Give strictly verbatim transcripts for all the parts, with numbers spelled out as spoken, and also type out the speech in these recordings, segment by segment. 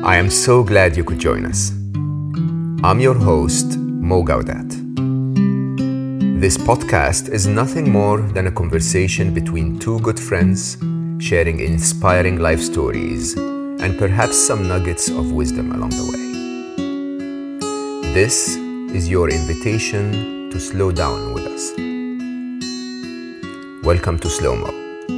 I am so glad you could join us. I'm your host, Mo Gaudat. This podcast is nothing more than a conversation between two good friends sharing inspiring life stories and perhaps some nuggets of wisdom along the way. This is your invitation to slow down with us. Welcome to Slow Mo.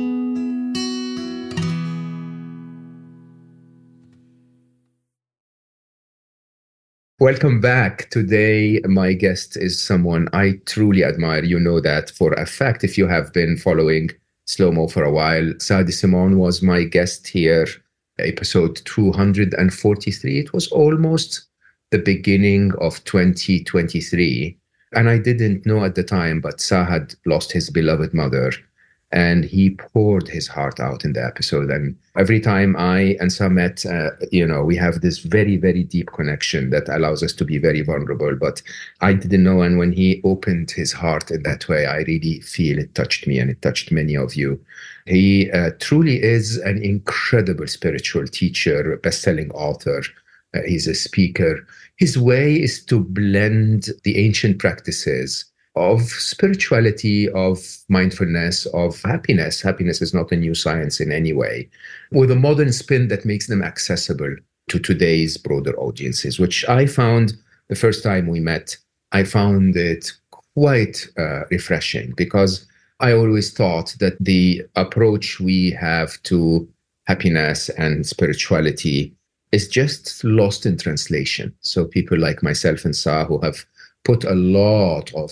Welcome back. Today, my guest is someone I truly admire. You know that for a fact if you have been following Slow Mo for a while. Saadi Simon was my guest here, episode two hundred forty-three. It was almost the beginning of twenty twenty-three. And I didn't know at the time, but Sa had lost his beloved mother. And he poured his heart out in the episode. And every time I and Sa met, uh, you know, we have this very, very deep connection that allows us to be very vulnerable. But I didn't know. And when he opened his heart in that way, I really feel it touched me and it touched many of you. He uh, truly is an incredible spiritual teacher, best-selling author. Uh, he's a speaker. His way is to blend the ancient practices of spirituality, of mindfulness, of happiness. Happiness is not a new science in any way, with a modern spin that makes them accessible to today's broader audiences, which I found the first time we met, I found it quite uh, refreshing, because I always thought that the approach we have to happiness and spirituality is just lost in translation. So people like myself and Sa, who have put a lot of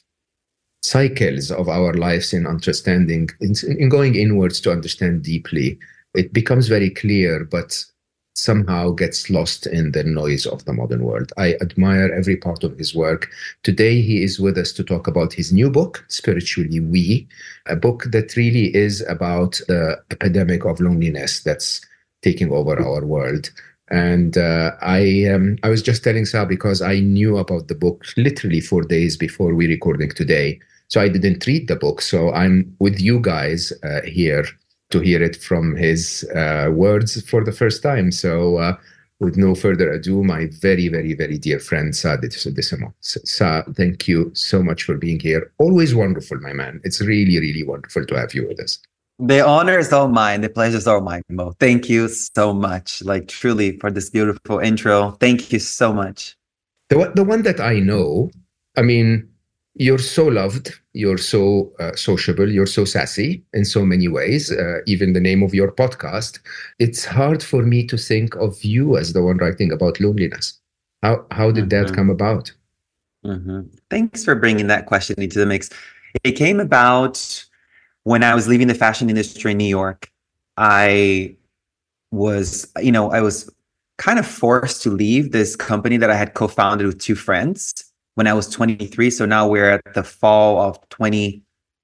cycles of our lives in understanding, in, in going inwards to understand deeply, it becomes very clear, but somehow gets lost in the noise of the modern world. I admire every part of his work. Today, he is with us to talk about his new book, Spiritually We, a book that really is about the epidemic of loneliness that's taking over our world. And uh, I um, I was just telling Sa, because I knew about the book literally four days before we recording today. So I didn't read the book. So I'm with you guys uh, here to hear it from his uh, words for the first time. So uh, with no further ado, my very, very, very dear friend, Saadi Simon. Sa, thank you so much for being here. Always wonderful, my man. It's really, really wonderful to have you with us. The honor is all mine. The pleasure is all mine, Mo. Thank you so much. Like, truly, for this beautiful intro. Thank you so much. The, the one that I know, I mean, you're so loved, you're so uh, sociable, you're so sassy in so many ways, uh, even the name of your podcast. It's hard for me to think of you as the one writing about loneliness. How, how did mm-hmm. that come about? Mm-hmm. Thanks for bringing that question into the mix. It came about when I was leaving the fashion industry in New York. I was, you know, I was kind of forced to leave this company that I had co-founded with two friends when I was twenty-three. So now we're at the fall of twenty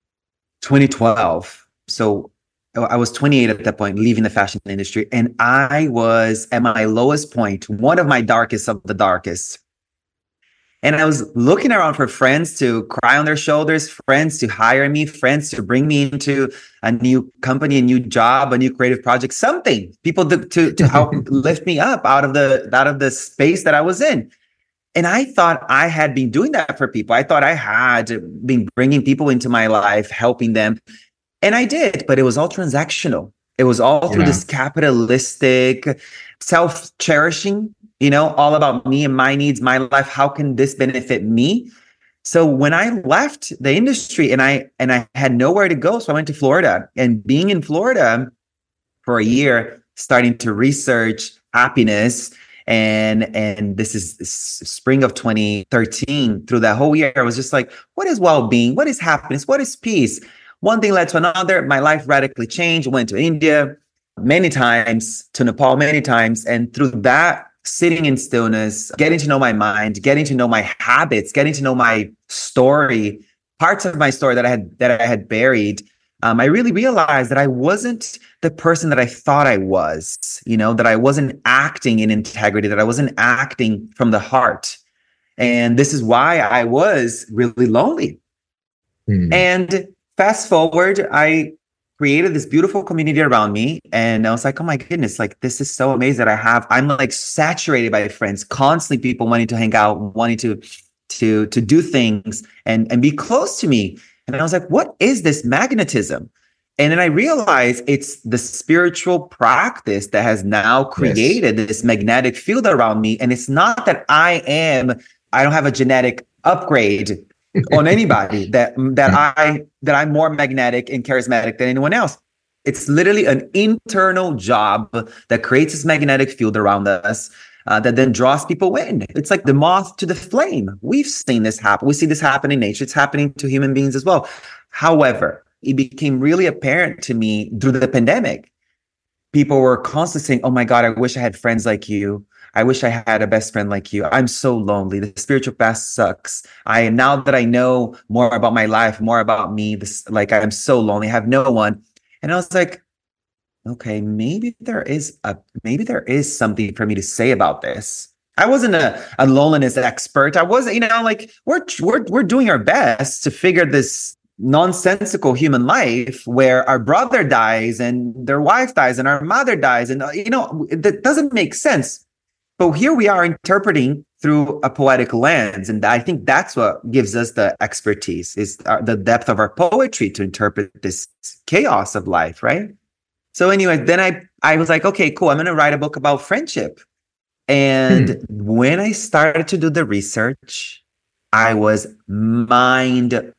twelve. So I was twenty-eight at that point, leaving the fashion industry. And I was at my lowest point, one of my darkest of the darkest. And I was looking around for friends to cry on their shoulders, friends to hire me, friends to bring me into a new company, a new job, a new creative project, something, people to, to, to help lift me up out of the, out of the space that I was in. And I thought I had been doing that for people. I thought I had been bringing people into my life, helping them. And I did, but it was all transactional. It was all through yeah. this capitalistic, self-cherishing, you know, all about me and my needs, my life. How can this benefit me? So when I left the industry and I and I had nowhere to go, so I went to Florida. And being in Florida for a year, starting to research happiness, and and this is spring of twenty thirteen. Through that whole year, I was just like, what is well-being? What is happiness? What is peace? One thing led to another. My life radically changed. Went to India many times, to Nepal many times, and through that, sitting in stillness, getting to know my mind, getting to know my habits, getting to know my story, parts of my story that I had that I had buried, um, I really realized that I wasn't the person that I thought I was, you know, that I wasn't acting in integrity, that I wasn't acting from the heart. And this is why I was really lonely. Mm. And fast forward, I created this beautiful community around me. And I was like, oh my goodness, like this is so amazing that I have, I'm like saturated by friends, constantly people wanting to hang out, wanting to, to, to do things and, and be close to me. And I was like, what is this magnetism? And then I realized it's the spiritual practice that has now created yes. this magnetic field around me. And it's not that I am, I don't have a genetic upgrade on anybody that that I that I'm more magnetic and charismatic than anyone else. It's literally an internal job that creates this magnetic field around us uh, that then draws people in. It's like the moth to the flame. We've seen this happen. We see this happen in nature. It's happening to human beings as well. However, it became really apparent to me through the pandemic. People were constantly saying, oh my God, I wish I had friends like you. I wish I had a best friend like you. I'm so lonely. The spiritual path sucks. I now that I know more about my life, more about me, this like I'm so lonely. I have no one. And I was like, okay, maybe there is a maybe there is something for me to say about this. I wasn't a, a loneliness expert. I wasn't, you know, like we're we're we're doing our best to figure this nonsensical human life where our brother dies and their wife dies and our mother dies. And, you know, that doesn't make sense. But here we are interpreting through a poetic lens. And I think that's what gives us the expertise, is our, the depth of our poetry to interpret this chaos of life, right? So anyway, then I, I was like, okay, cool. I'm going to write a book about friendship. And hmm. when I started to do the research, I was mind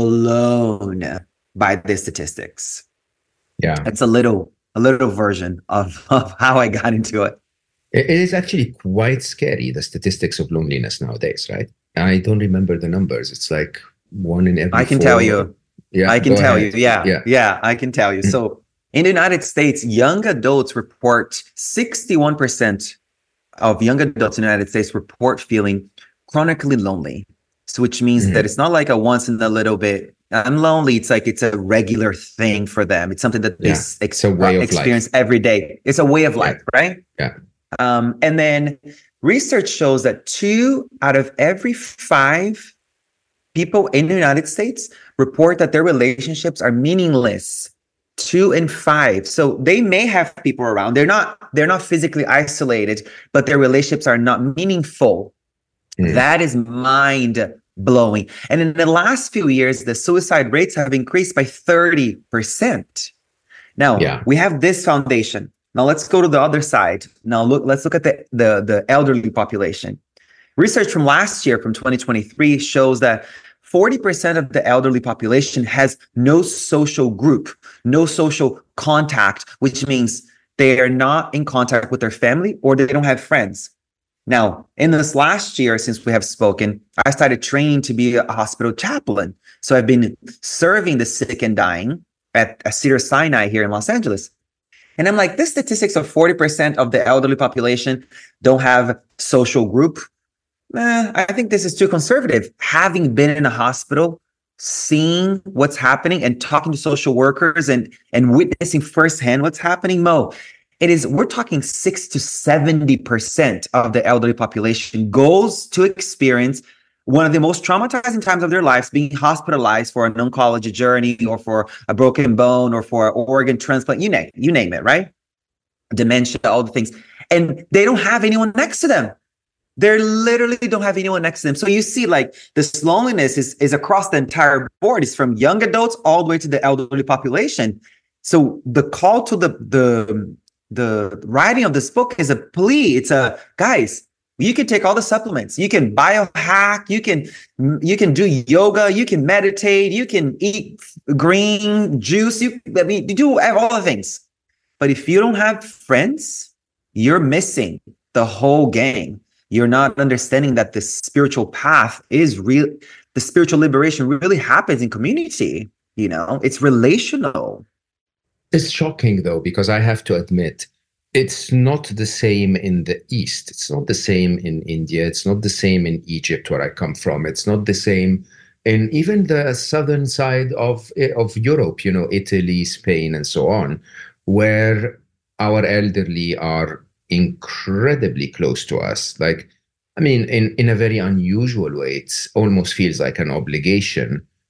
blown by the statistics. Yeah. It's a little, a little version of, of how I got into it. It is actually quite scary, the statistics of loneliness nowadays, right? I don't remember the numbers. It's like one in every I can four. tell you. Yeah, I can tell ahead. you. Yeah, yeah. Yeah, I can tell you. Mm-hmm. So in the United States, young adults report sixty-one percent of young adults in the United States report feeling chronically lonely. So which means mm-hmm. that it's not like a once in a little bit, I'm lonely. It's like it's a regular thing for them. It's something that they yeah. ex- it's a way of experience life. every day. It's a way of life, yeah. right? Yeah. Um, and then research shows that two out of every five people in the United States report that their relationships are meaningless. Two in five. So they may have people around. They're not, they're not physically isolated, but their relationships are not meaningful. Mm. That is mind blowing. And in the last few years, the suicide rates have increased by thirty percent. Now yeah. we have this foundation. Now let's go to the other side. Now look, let's look at the, the, the elderly population. Research from last year, from twenty twenty-three, shows that forty percent of the elderly population has no social group, no social contact, which means they are not in contact with their family or they don't have friends. Now, in this last year, since we have spoken, I started training to be a hospital chaplain. So I've been serving the sick and dying at, at Cedars-Sinai here in Los Angeles. And I'm like, this statistics of forty percent of the elderly population don't have social group. Eh, I think this is too conservative. Having been in a hospital, seeing what's happening and talking to social workers and, and witnessing firsthand what's happening, Mo, it is, we're talking six to seventy percent of the elderly population goes to experience one of the most traumatizing times of their lives, being hospitalized for an oncology journey or for a broken bone or for an organ transplant, you name, you name it, right? Dementia, all the things. And they don't have anyone next to them. They literally don't have anyone next to them. So you see, like, this loneliness is, is across the entire board. It's from young adults all the way to the elderly population. So the call to the, the, the writing of this book is a plea. It's a, guys, you can take all the supplements. You can biohack. You can you can do yoga. You can meditate. You can eat green juice. You, I mean, you do all the things. But if you don't have friends, you're missing the whole game. You're not understanding that the spiritual path is real. The spiritual liberation really happens in community. You know, it's relational. It's shocking, though, because I have to admit, it's not the same in the East. It's not the same in India. It's not the same in Egypt, where I come from. It's not the same in even the southern side of, of Europe, you know, Italy, Spain, and so on, where our elderly are incredibly close to us. Like, I mean, in, in a very unusual way, it almost feels like an obligation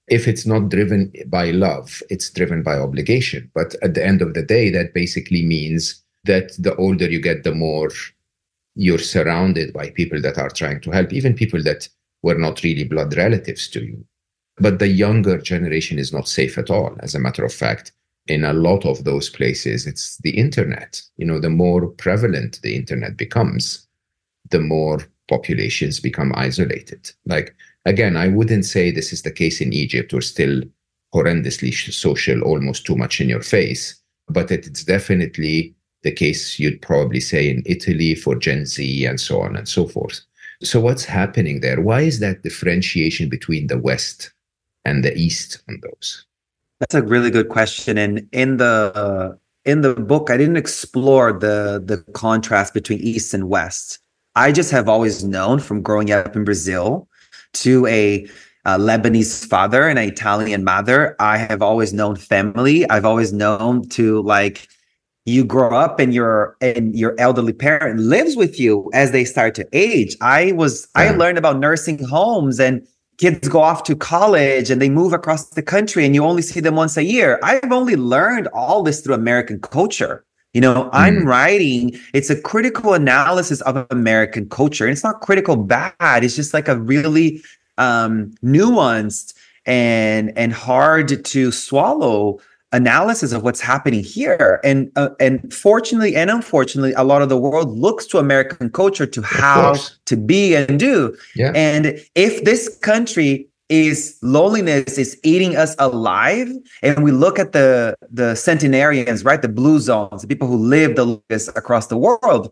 If it's not driven by love, it's driven by obligation. But at the end of the day, that basically means that the older you get, the more you're surrounded by people that are trying to help, even people that were not really blood relatives to you. But the younger generation is not safe at all. As a matter of fact, in a lot of those places, it's the internet. You know, the more prevalent the internet becomes, the more populations become isolated. Like, again, I wouldn't say this is the case in Egypt. We're still horrendously social, almost too much in your face. But it's definitely the case, you'd probably say, in Italy for Gen Z and so on and so forth. So what's happening there? Why is that differentiation between the West and the East on those? That's a really good question. And in the uh, in the book, I didn't explore the the contrast between East and West. I just have always known from growing up in Brazil to a, a Lebanese father and an Italian mother. I have always known family. I've always known to, like, you grow up and your and your elderly parent lives with you as they start to age. I was yeah. I learned about nursing homes, and kids go off to college and they move across the country and you only see them once a year. I've only learned all this through American culture. You know, mm. I'm writing, it's a critical analysis of American culture. And it's not critical bad. It's just like a really um, nuanced and and hard to swallow analysis of what's happening here. And uh, and fortunately and unfortunately, a lot of the world looks to American culture to how to be and do. Yeah. And if this country is loneliness is eating us alive, and we look at the the centenarians, right, the blue zones, the people who live the longest across the world,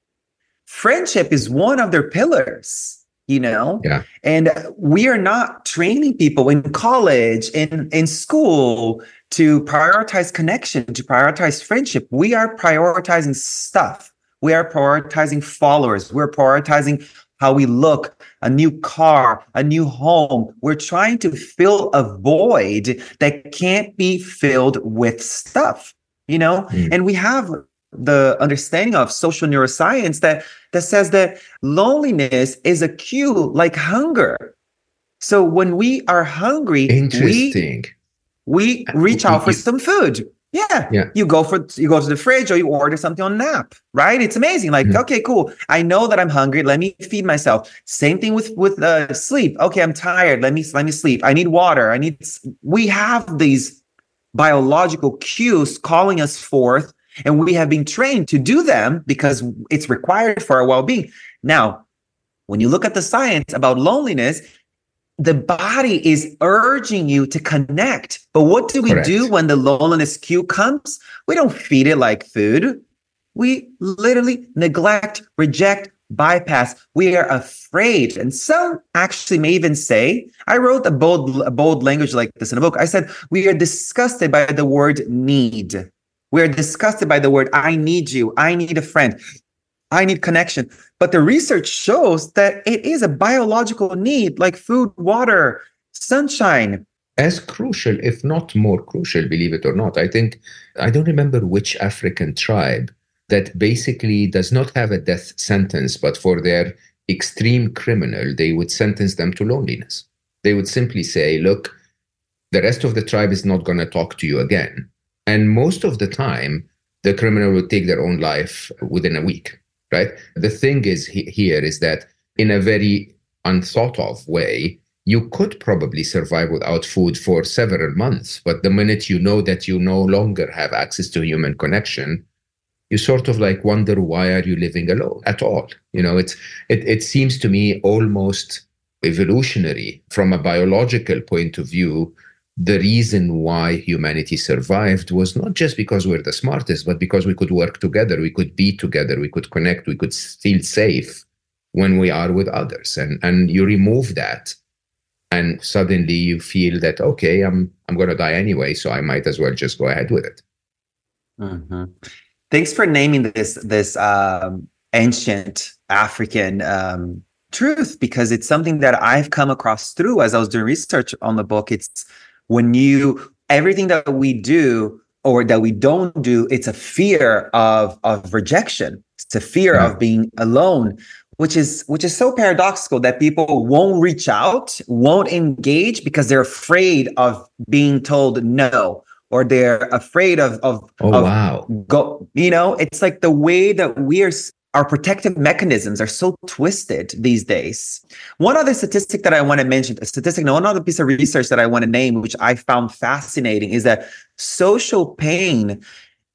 friendship is one of their pillars. You know, yeah. And we are not training people in college, in, in school, to prioritize connection, to prioritize friendship. We are prioritizing stuff. We are prioritizing followers. We're prioritizing how we look, a new car, a new home. We're trying to fill a void that can't be filled with stuff, you know, mm. and we have the understanding of social neuroscience that that says that loneliness is a cue like hunger. So when we are hungry, Interesting. we, we reach out for you, some food. Yeah. yeah. You go for you go to the fridge or you order something on an app, right? It's amazing. Like, mm-hmm. okay, cool. I know that I'm hungry. Let me feed myself. Same thing with with uh, sleep. Okay, I'm tired. Let me let me sleep. I need water. I need. We have these biological cues calling us forth. And we have been trained to do them because it's required for our well-being. Now, when you look at the science about loneliness, the body is urging you to connect. But what do we Correct. do when the loneliness cue comes? We don't feed it like food. We literally neglect, reject, bypass. We are afraid. And some actually may even say, I wrote a bold, a bold language like this in a book. I said, we are disgusted by the word need. We're disgusted by the word, I need you, I need a friend, I need connection. But the research shows that it is a biological need, like food, water, sunshine. As crucial, if not more crucial, believe it or not. I think, I don't remember which African tribe that basically does not have a death sentence, but for their extreme criminal, they would sentence them to loneliness. They would simply say, look, the rest of the tribe is not going to talk to you again. And most of the time, the criminal would take their own life within a week, right? The thing is he- here is that in a very unthought of way, you could probably survive without food for several months. But the minute you know that you no longer have access to human connection, you sort of like wonder, why are you living alone at all? You know, it's it, it seems to me almost evolutionary from a biological point of view. The reason why humanity survived was not just because we're the smartest, but because we could work together, we could be together, we could connect, we could feel safe when we are with others. And and you remove that, and suddenly you feel that, okay, I'm I'm going to die anyway, so I might as well just go ahead with it. Mm-hmm. Thanks for naming this this um, ancient African um, truth, because it's something that I've come across through as I was doing research on the book. It's when you, everything that we do or that we don't do, it's a fear of, of rejection. It's a fear yeah. of being alone. which is which is so paradoxical that people won't reach out, won't engage because they're afraid of being told no, or they're afraid of of, Oh, of wow. go. You know, it's like the way that we are. Our protective mechanisms are so twisted these days. One other statistic that I want to mention, a statistic, no, one other piece of research that I want to name, which I found fascinating, is that social pain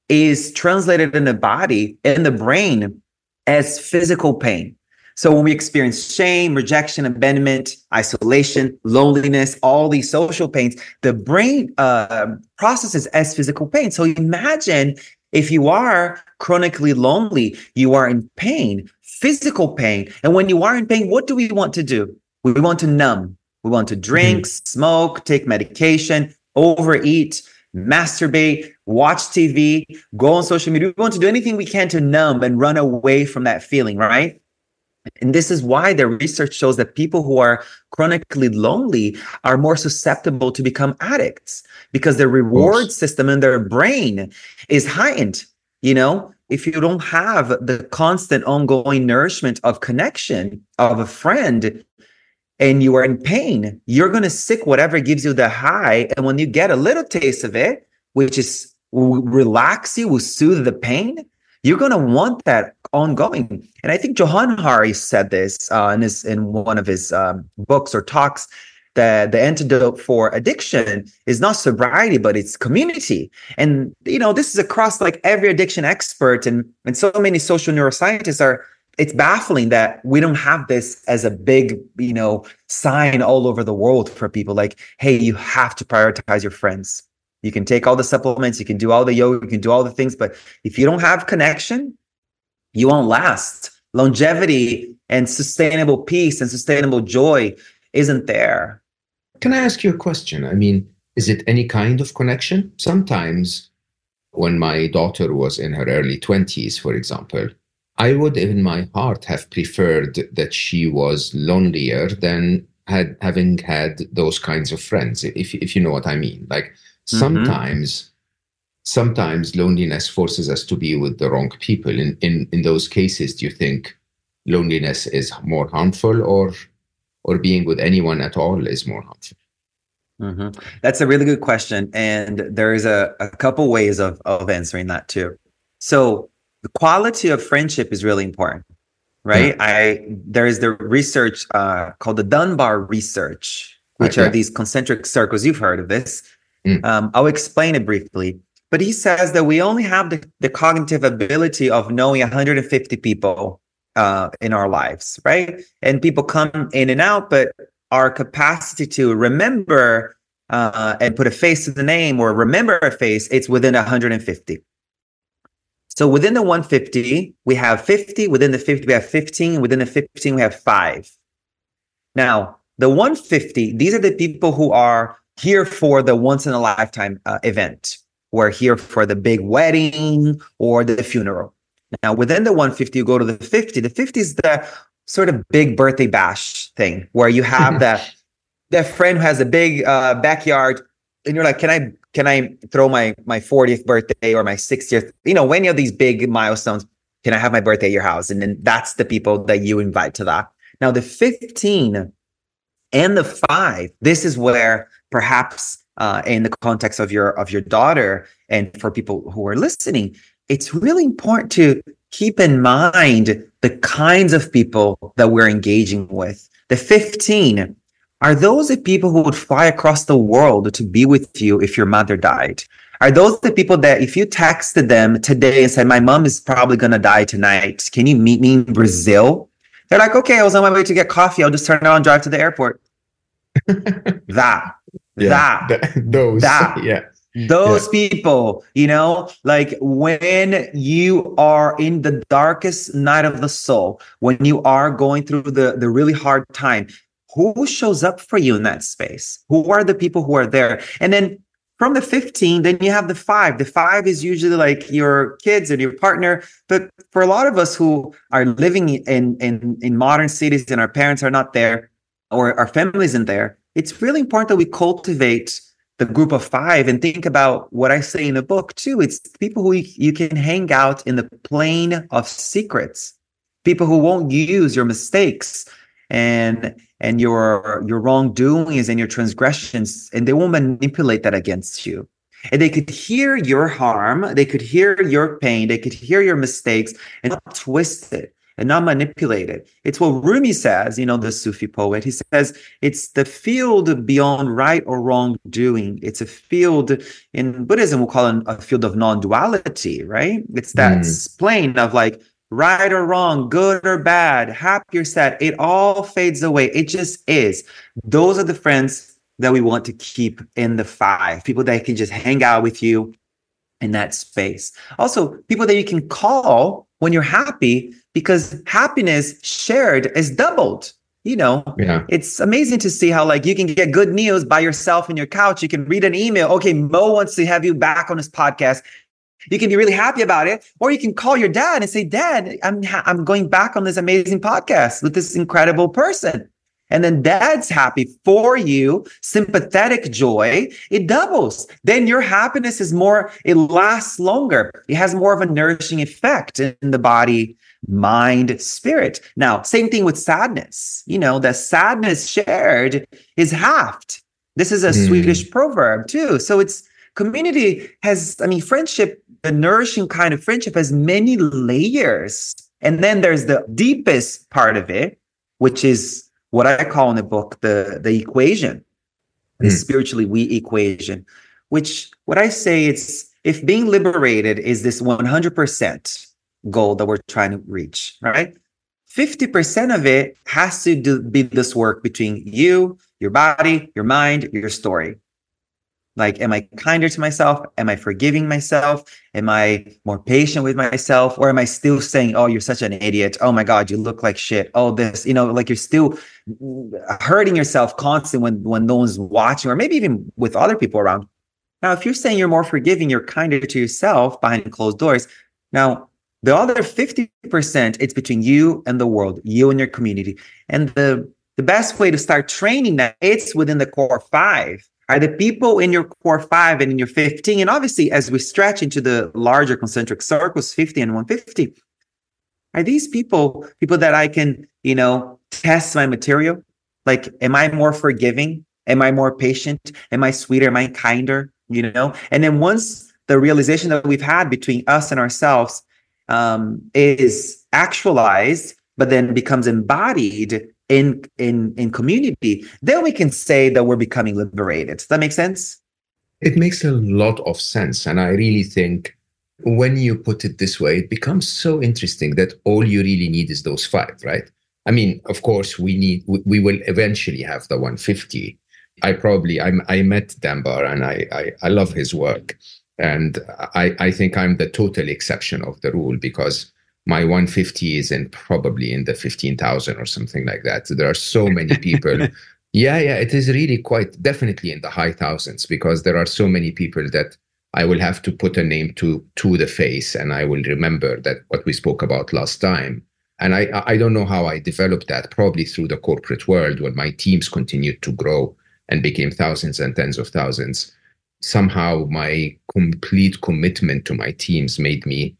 is translated in the body, in the brain, as physical pain. So when we experience shame, rejection, abandonment, isolation, loneliness, all these social pains, the brain uh, processes as physical pain. So imagine if you are chronically lonely, you are in pain, physical pain. And when you are in pain, what do we want to do? We want to numb. We want to drink, mm-hmm. smoke, take medication, overeat, masturbate, watch T V, go on social media. We want to do anything we can to numb and run away from that feeling, right? And this is why the research shows that people who are chronically lonely are more susceptible to become addicts because their reward system in their brain is heightened. You know, if you don't have the constant ongoing nourishment of connection of a friend and you are in pain, you're going to seek whatever gives you the high. And when you get a little taste of it, which is will relax you, will soothe the pain, you're going to want that ongoing. And I think Johann Hari said this uh, in, his, in one of his um, books or talks, that the antidote for addiction is not sobriety, but it's community. And, you know, this is across like every addiction expert and, and so many social neuroscientists are, it's baffling that we don't have this as a big, you know, sign all over the world for people like, hey, you have to prioritize your friends. You can take all the supplements, you can do all the yoga, you can do all the things, but if you don't have connection, you won't last. Longevity and sustainable peace and sustainable joy isn't there. Can I ask you a question? I mean, is it any kind of connection? Sometimes when my daughter was in her early twenties, for example, I would in my heart have preferred that she was lonelier than had having had those kinds of friends, if if you know what I mean. Like sometimes, mm-hmm. sometimes loneliness forces us to be with the wrong people. In, in in those cases, do you think loneliness is more harmful, or or being with anyone at all is more harmful? Mm-hmm. That's a really good question. And there's a, a couple ways of, of answering that too. So the quality of friendship is really important, right? Yeah. I there is the research uh, called the Dunbar research, which right, are yeah. these concentric circles. You've heard of this. Mm. Um, I'll explain it briefly. But he says that we only have the, the cognitive ability of knowing one hundred fifty people uh, in our lives, right? And people come in and out, but our capacity to remember uh, and put a face to the name or remember a face, it's within one hundred fifty. So within the one hundred fifty, we have fifty. Within the fifty, we have fifteen. Within the fifteen, we have five. Now, the one hundred fifty, these are the people who are here for the once-in-a-lifetime uh, event. We're here for the big wedding or the funeral. Now, within the one hundred fifty, you go to the fifty. The fifty is the sort of big birthday bash thing where you have that, that friend who has a big uh, backyard and you're like, can I can I throw my, my fortieth birthday or my sixtieth, you know, any of these big milestones, can I have my birthday at your house? And then that's the people that you invite to that. Now, the fifteen and the five, this is where perhaps uh, in the context of your of your daughter and for people who are listening, it's really important to keep in mind the kinds of people that we're engaging with. The fifteen, are those the people who would fly across the world to be with you if your mother died? Are those the people that if you texted them today and said, my mom is probably going to die tonight, can you meet me in Brazil? They're like, okay, I was on my way to get coffee. I'll just turn around and drive to the airport. that, yeah, that, th- those, that, yeah. Those yeah. people, you know, like when you are in the darkest night of the soul, when you are going through the, the really hard time, who shows up for you in that space? Who are the people who are there? And then from the fifteen, then you have the five. The five is usually like your kids and your partner. But for a lot of us who are living in, in, in modern cities and our parents are not there or our family isn't there, it's really important that we cultivate the group of five and think about what I say in the book too. It's people who you can hang out in the plane of secrets. people who won't use your mistakes and and your your wrongdoings and your transgressions, and they won't manipulate that against you. And they could hear your harm, they could hear your pain, they could hear your mistakes and not twist it and not manipulate it. It's what Rumi says, you know, the Sufi poet. He says it's the field beyond right or wrong doing. It's a field, in Buddhism, we'll call it a field of non-duality, right? It's that mm. plane of like, right or wrong, good or bad, happy or sad, it all fades away. It just is. Those are the friends that we want to keep in the five, people that can just hang out with you in that space. Also, people that you can call when you're happy, because happiness shared is doubled. You know, yeah. It's amazing to see how like you can get good news by yourself in your couch. You can read an email. Okay, Mo wants to have you back on his podcast. You can be really happy about it, or you can call your dad and say, Dad, I'm ha- I'm going back on this amazing podcast with this incredible person. And then dad's happy for you, sympathetic joy, it doubles. Then your happiness is more, it lasts longer. It has more of a nourishing effect in the body, mind, spirit. Now, same thing with sadness. You know, the sadness shared is halved. This is a mm. Swedish proverb too. So it's community has, I mean, friendship, the nourishing kind of friendship has many layers. And then there's the deepest part of it, which is what I call in the book, the, the equation, the mm. spiritually we equation, which what I say it's, if being liberated is this one hundred percent goal that we're trying to reach, right? fifty percent of it has to do, be this work between you, your body, your mind, your story. Like, am I kinder to myself? Am I forgiving myself? Am I more patient with myself? Or am I still saying, oh, you're such an idiot. Oh my God, you look like shit. Oh, this, you know, like you're still hurting yourself constantly when, when no one's watching, or maybe even with other people around. Now, if you're saying you're more forgiving, you're kinder to yourself behind closed doors. Now, the other fifty percent, it's between you and the world, you and your community. And the, the best way to start training that, it's within the core five. Are the people in your core five and in your fifteen? And obviously, as we stretch into the larger concentric circles, fifty and one hundred fifty, are these people, people that I can, you know, test my material? Like, am I more forgiving? Am I more patient? Am I sweeter? Am I kinder? You know? And then once the realization that we've had between us and ourselves um, is actualized, but then becomes embodied in in in community, then we can say that we're becoming liberated. Does that make sense? It makes a lot of sense. And I really think when you put it this way, it becomes so interesting that all you really need is those five, right? I mean, of course, we need, we, we will eventually have the one hundred fifty. I probably, I, I met Dambar and I, I, I love his work. And I, I think I'm the total exception of the rule, because my one hundred fifty is in probably in the fifteen thousand or something like that. There are so many people. yeah, yeah, it is really quite definitely in the high thousands, because there are so many people that I will have to put a name to to the face, and I will remember that what we spoke about last time. And I, I don't know how I developed that, probably through the corporate world when my teams continued to grow and became thousands and tens of thousands. Somehow my complete commitment to my teams made me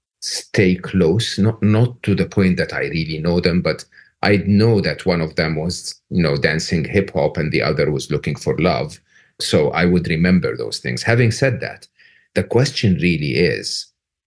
stay close, not not to the point that I really know them, but I know that one of them was, you know, dancing hip hop and the other was looking for love. So I would remember those things. Having said that, the question really is,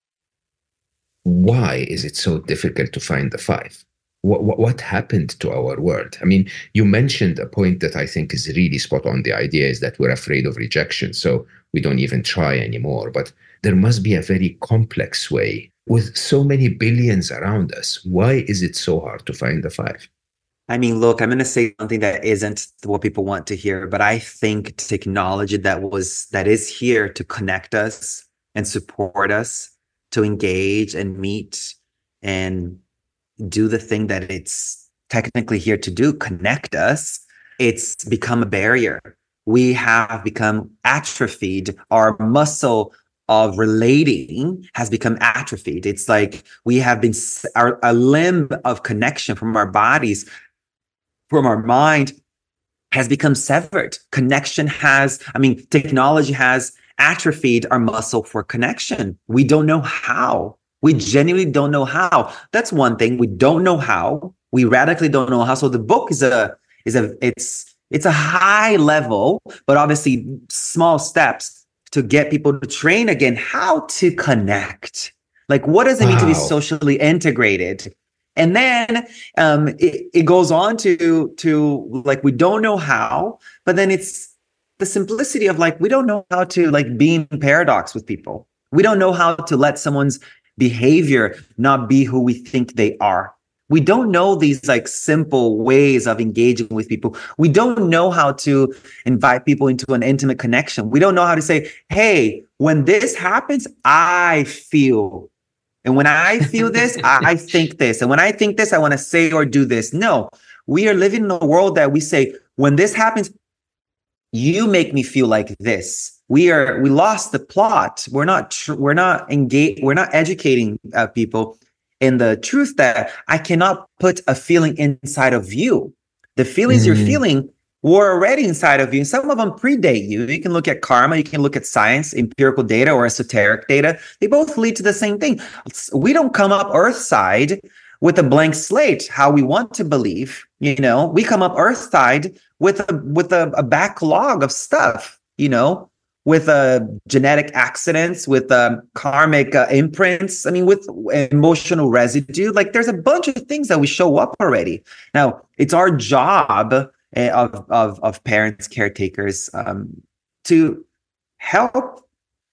why is it so difficult to find the five? What, what, what happened to our world? I mean, you mentioned a point that I think is really spot on. The idea is that we're afraid of rejection, so we don't even try anymore. But there must be a very complex way. With so many billions around us, why is it so hard to find the five? I mean, look, I'm going to say something that isn't what people want to hear, but I think technology that was that is here to connect us and support us, to engage and meet and do the thing that it's technically here to do, connect us, it's become a barrier. We have become atrophied. Our muscle of relating has become atrophied. It's like we have been, our, a limb of connection from our bodies, from our mind, has become severed. Connection has, I mean, technology has atrophied our muscle for connection. We don't know how. We genuinely don't know how. That's one thing. We don't know how. We radically don't know how. So the book is a is a it's it's a high level, but obviously small steps to get people to train again how to connect. Like, what does it mean to be Wow. socially integrated? And then um, it, it goes on to to like, we don't know how, but then it's the simplicity of like, we don't know how to like be in paradox with people. We don't know how to let someone's behavior not be who we think they are. We don't know these like simple ways of engaging with people. We don't know how to invite people into an intimate connection. We don't know how to say, hey, when this happens, I feel. And when I feel this, I think this. And when I think this, I want to say or do this. No, we are living in a world that we say, when this happens, you make me feel like this. We are, we lost the plot. We're not, tr- we're not engaged. We're not educating uh, people in the truth that I cannot put a feeling inside of you. The feelings mm. you're feeling were already inside of you. And some of them predate you. You can look at karma, you can look at science, empirical data, or esoteric data. They both lead to the same thing. We don't come up earthside with a blank slate, how we want to believe. You know, we come up earthside with a with a, a backlog of stuff, you know, with uh, genetic accidents, with um, karmic uh, imprints. I mean, with emotional residue. Like, there's a bunch of things that we show up already. Now, it's our job of of, of parents, caretakers, um, to help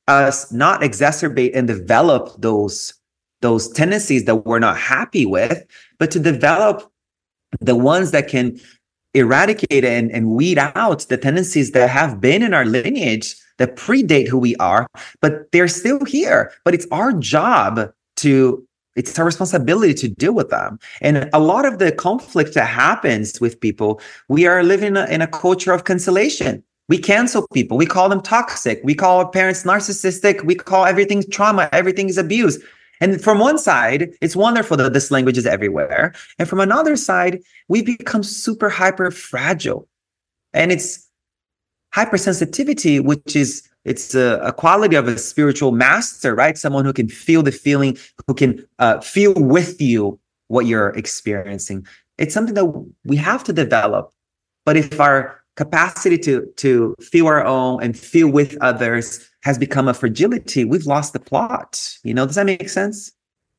us not exacerbate and develop those those tendencies that we're not happy with, but to develop the ones that can eradicate and, and weed out the tendencies that have been in our lineage that predate who we are, but they're still here. But it's our job to, it's our responsibility to deal with them. And a lot of the conflict that happens with people, we are living in a, in a culture of cancellation. We cancel people. We call them toxic. We call our parents narcissistic. We call everything trauma. Everything is abuse. And from one side, it's wonderful that this language is everywhere. And from another side, we become super hyper fragile. And it's hypersensitivity, which is, it's a, a quality of a spiritual master, right? Someone who can feel the feeling, who can uh, feel with you what you're experiencing. It's something that we have to develop. But if our capacity to, to feel our own and feel with others has become a fragility, we've lost the plot. You know, does that make sense?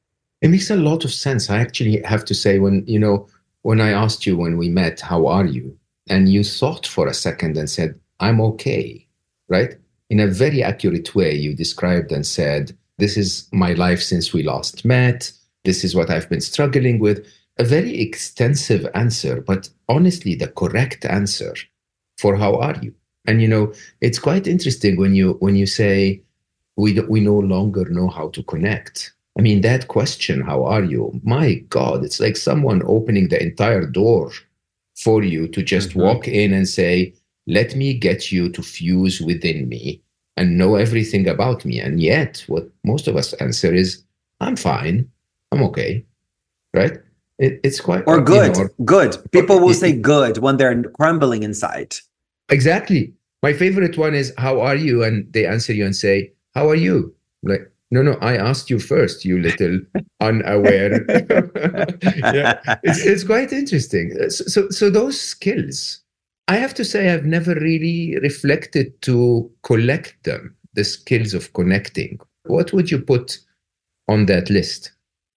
It makes a lot of sense. I actually have to say, when, you know, when I asked you when we met, how are you? And you thought for a second and said, I'm okay, right? In a very accurate way, you described and said, this is my life since we last met. This is what I've been struggling with. A very extensive answer, but honestly, the correct answer for how are you? And, you know, it's quite interesting when you when you say we do, we no longer know how to connect. I mean, that question, how are you? My God, it's like someone opening the entire door for you to just mm-hmm. walk in and say, let me get you to fuse within me and know everything about me. And yet, what most of us answer is, I'm fine, I'm okay, right? It, it's quite... Or good, you know, or, good. People or, will it, say good when they're crumbling inside. Exactly. My favorite one is, how are you? And they answer you and say, how are you? Like, no, no, I asked you first, you little unaware. Yeah, it's, it's quite interesting. So, so, so those skills, I have to say, I've never really reflected to collect them, the skills of connecting. What would you put on that list?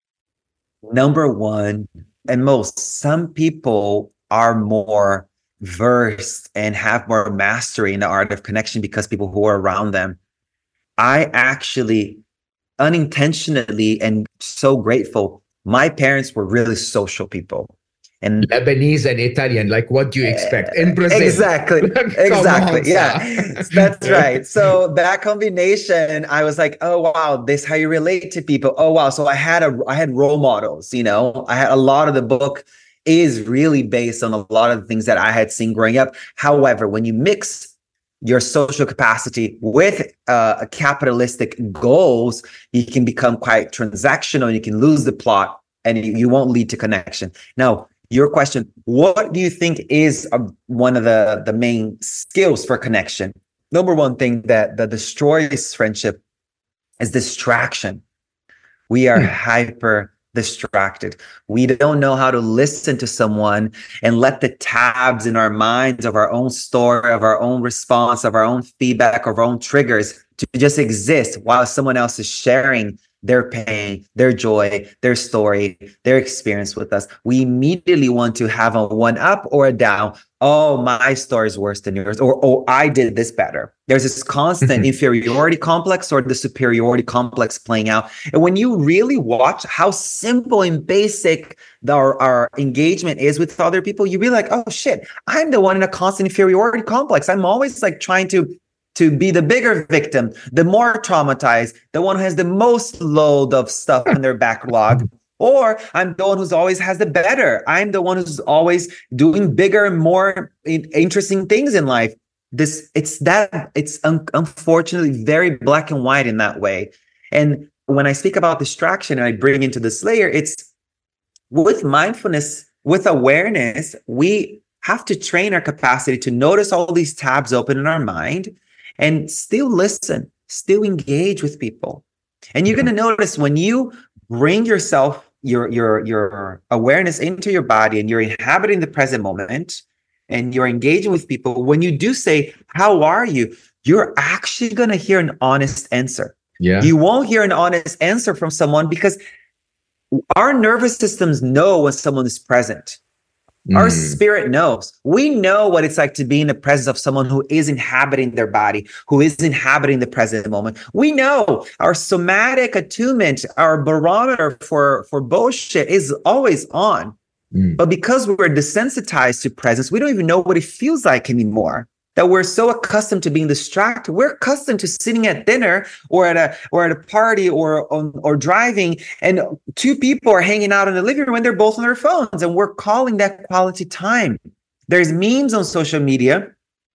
Number one, and most, some people are more versed and have more mastery in the art of connection because people who are around them. I actually unintentionally and so grateful, my parents were really social people. And Lebanese and Italian, like, what do you expect in Brazil? Exactly, exactly. On, yeah, that's right. So that combination, I was like, oh wow, this is how you relate to people. Oh wow. So I had a, I had role models. You know, I had a lot of the book is really based on a lot of the things that I had seen growing up. However, when you mix your social capacity with uh, a capitalistic goals, you can become quite transactional and you can lose the plot and you, you won't lead to connection. Now, your question, what do you think is a, one of the, the main skills for connection? Number one thing that, that destroys friendship is distraction. We are Hmm. hyper distracted. We don't know how to listen to someone and let the tabs in our minds of our own story, of our own response, of our own feedback, of our own triggers to just exist while someone else is sharing their pain, their joy, their story, their experience with us. We immediately want to have a one up or a down. Oh, my story is worse than yours, or oh, I did this better. There's this constant inferiority complex or the superiority complex playing out. And when you really watch how simple and basic the, our, our engagement is with other people, you realize, like, oh shit, I'm the one in a constant inferiority complex. I'm always like trying to to be the bigger victim, the more traumatized, the one who has the most load of stuff in their backlog. Or I'm the one who's always has the better. I'm the one who's always doing bigger and more interesting things in life. This, it's that, it's un- unfortunately very black and white in that way. And when I speak about distraction and I bring into this layer, it's with mindfulness, with awareness, we have to train our capacity to notice all these tabs open in our mind and still listen, still engage with people. And you're going to notice when you bring yourself, your, your, your awareness into your body and you're inhabiting the present moment and you're engaging with people, when you do say, how are you? You're actually going to hear an honest answer. Yeah. You won't hear an honest answer from someone because our nervous systems know when someone is present. Our Mm. spirit knows. We know what it's like to be in the presence of someone who is inhabiting their body, who is inhabiting the present moment. We know our somatic attunement, our barometer for, for bullshit is always on. Mm. But because we're desensitized to presence, we don't even know what it feels like anymore. That we're so accustomed to being distracted. We're accustomed to sitting at dinner or at a or at a party or or, or driving, and two people are hanging out in the living room and they're both on their phones, and we're calling that quality time. There's memes on social media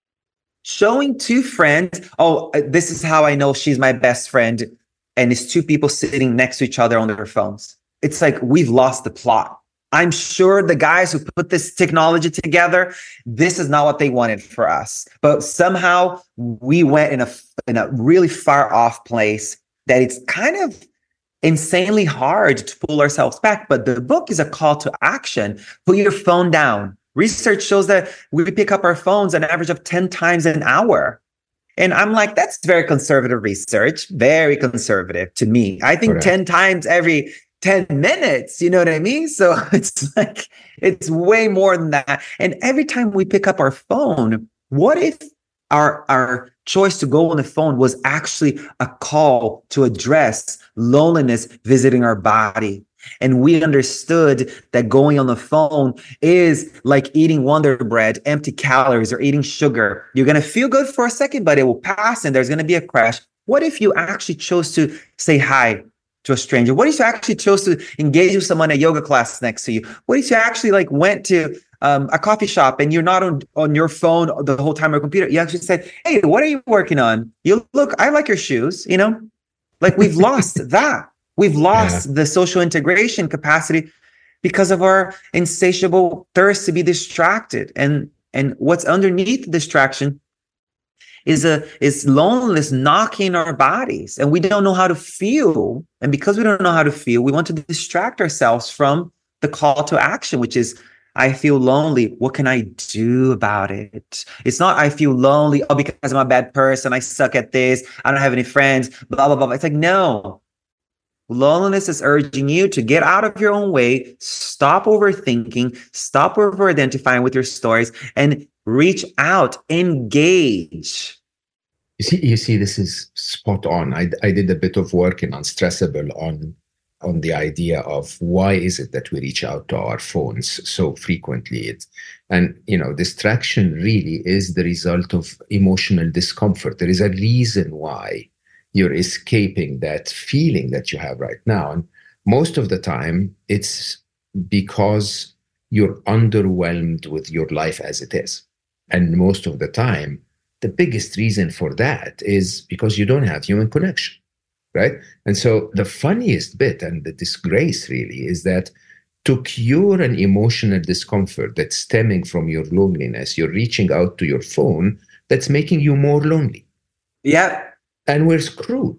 showing two friends. Oh, this is how I know she's my best friend, and it's two people sitting next to each other on their phones. It's like we've lost the plot. I'm sure the guys who put this technology together, this is not what they wanted for us. But somehow we went in a in a really far off place that it's kind of insanely hard to pull ourselves back. But the book is a call to action. Put your phone down. Research shows that we pick up our phones an average of ten times an hour. And I'm like, that's very conservative research, very conservative to me. I think Correct. ten times every ten minutes, you know what I mean? So it's like, it's way more than that. And every time we pick up our phone, what if our, our choice to go on the phone was actually a call to address loneliness visiting our body? And we understood that going on the phone is like eating Wonder Bread, empty calories, or eating sugar. You're going to feel good for a second, but it will pass and there's going to be a crash. What if you actually chose to say hi to a stranger? What if you actually chose to engage with someone at yoga class next to you? What if you actually like went to um, a coffee shop and you're not on, on your phone the whole time or computer? You actually said, hey, what are you working on? You look, I like your shoes, you know? Like we've lost that. We've lost yeah. the social integration capacity because of our insatiable thirst to be distracted. And, and what's underneath the distraction is a is loneliness knocking our bodies, and we don't know how to feel. And because we don't know how to feel, we want to distract ourselves from the call to action, which is, I feel lonely. What can I do about it? It's not, I feel lonely, oh, because I'm a bad person. I suck at this. I don't have any friends, blah, blah, blah. It's like, no. Loneliness is urging you to get out of your own way, stop overthinking, stop over-identifying with your stories, and reach out, engage. You see, you see, this is spot on. I, I did a bit of work in Unstressable on, on the idea of why is it that we reach out to our phones so frequently. It's, and, you know, distraction really is the result of emotional discomfort. There is a reason why you're escaping that feeling that you have right now. And most of the time, it's because you're underwhelmed with your life as it is. And most of the time, the biggest reason for that is because you don't have human connection, right? And so the funniest bit and the disgrace really is that to cure an emotional discomfort that's stemming from your loneliness, you're reaching out to your phone that's making you more lonely. Yeah. And we're screwed.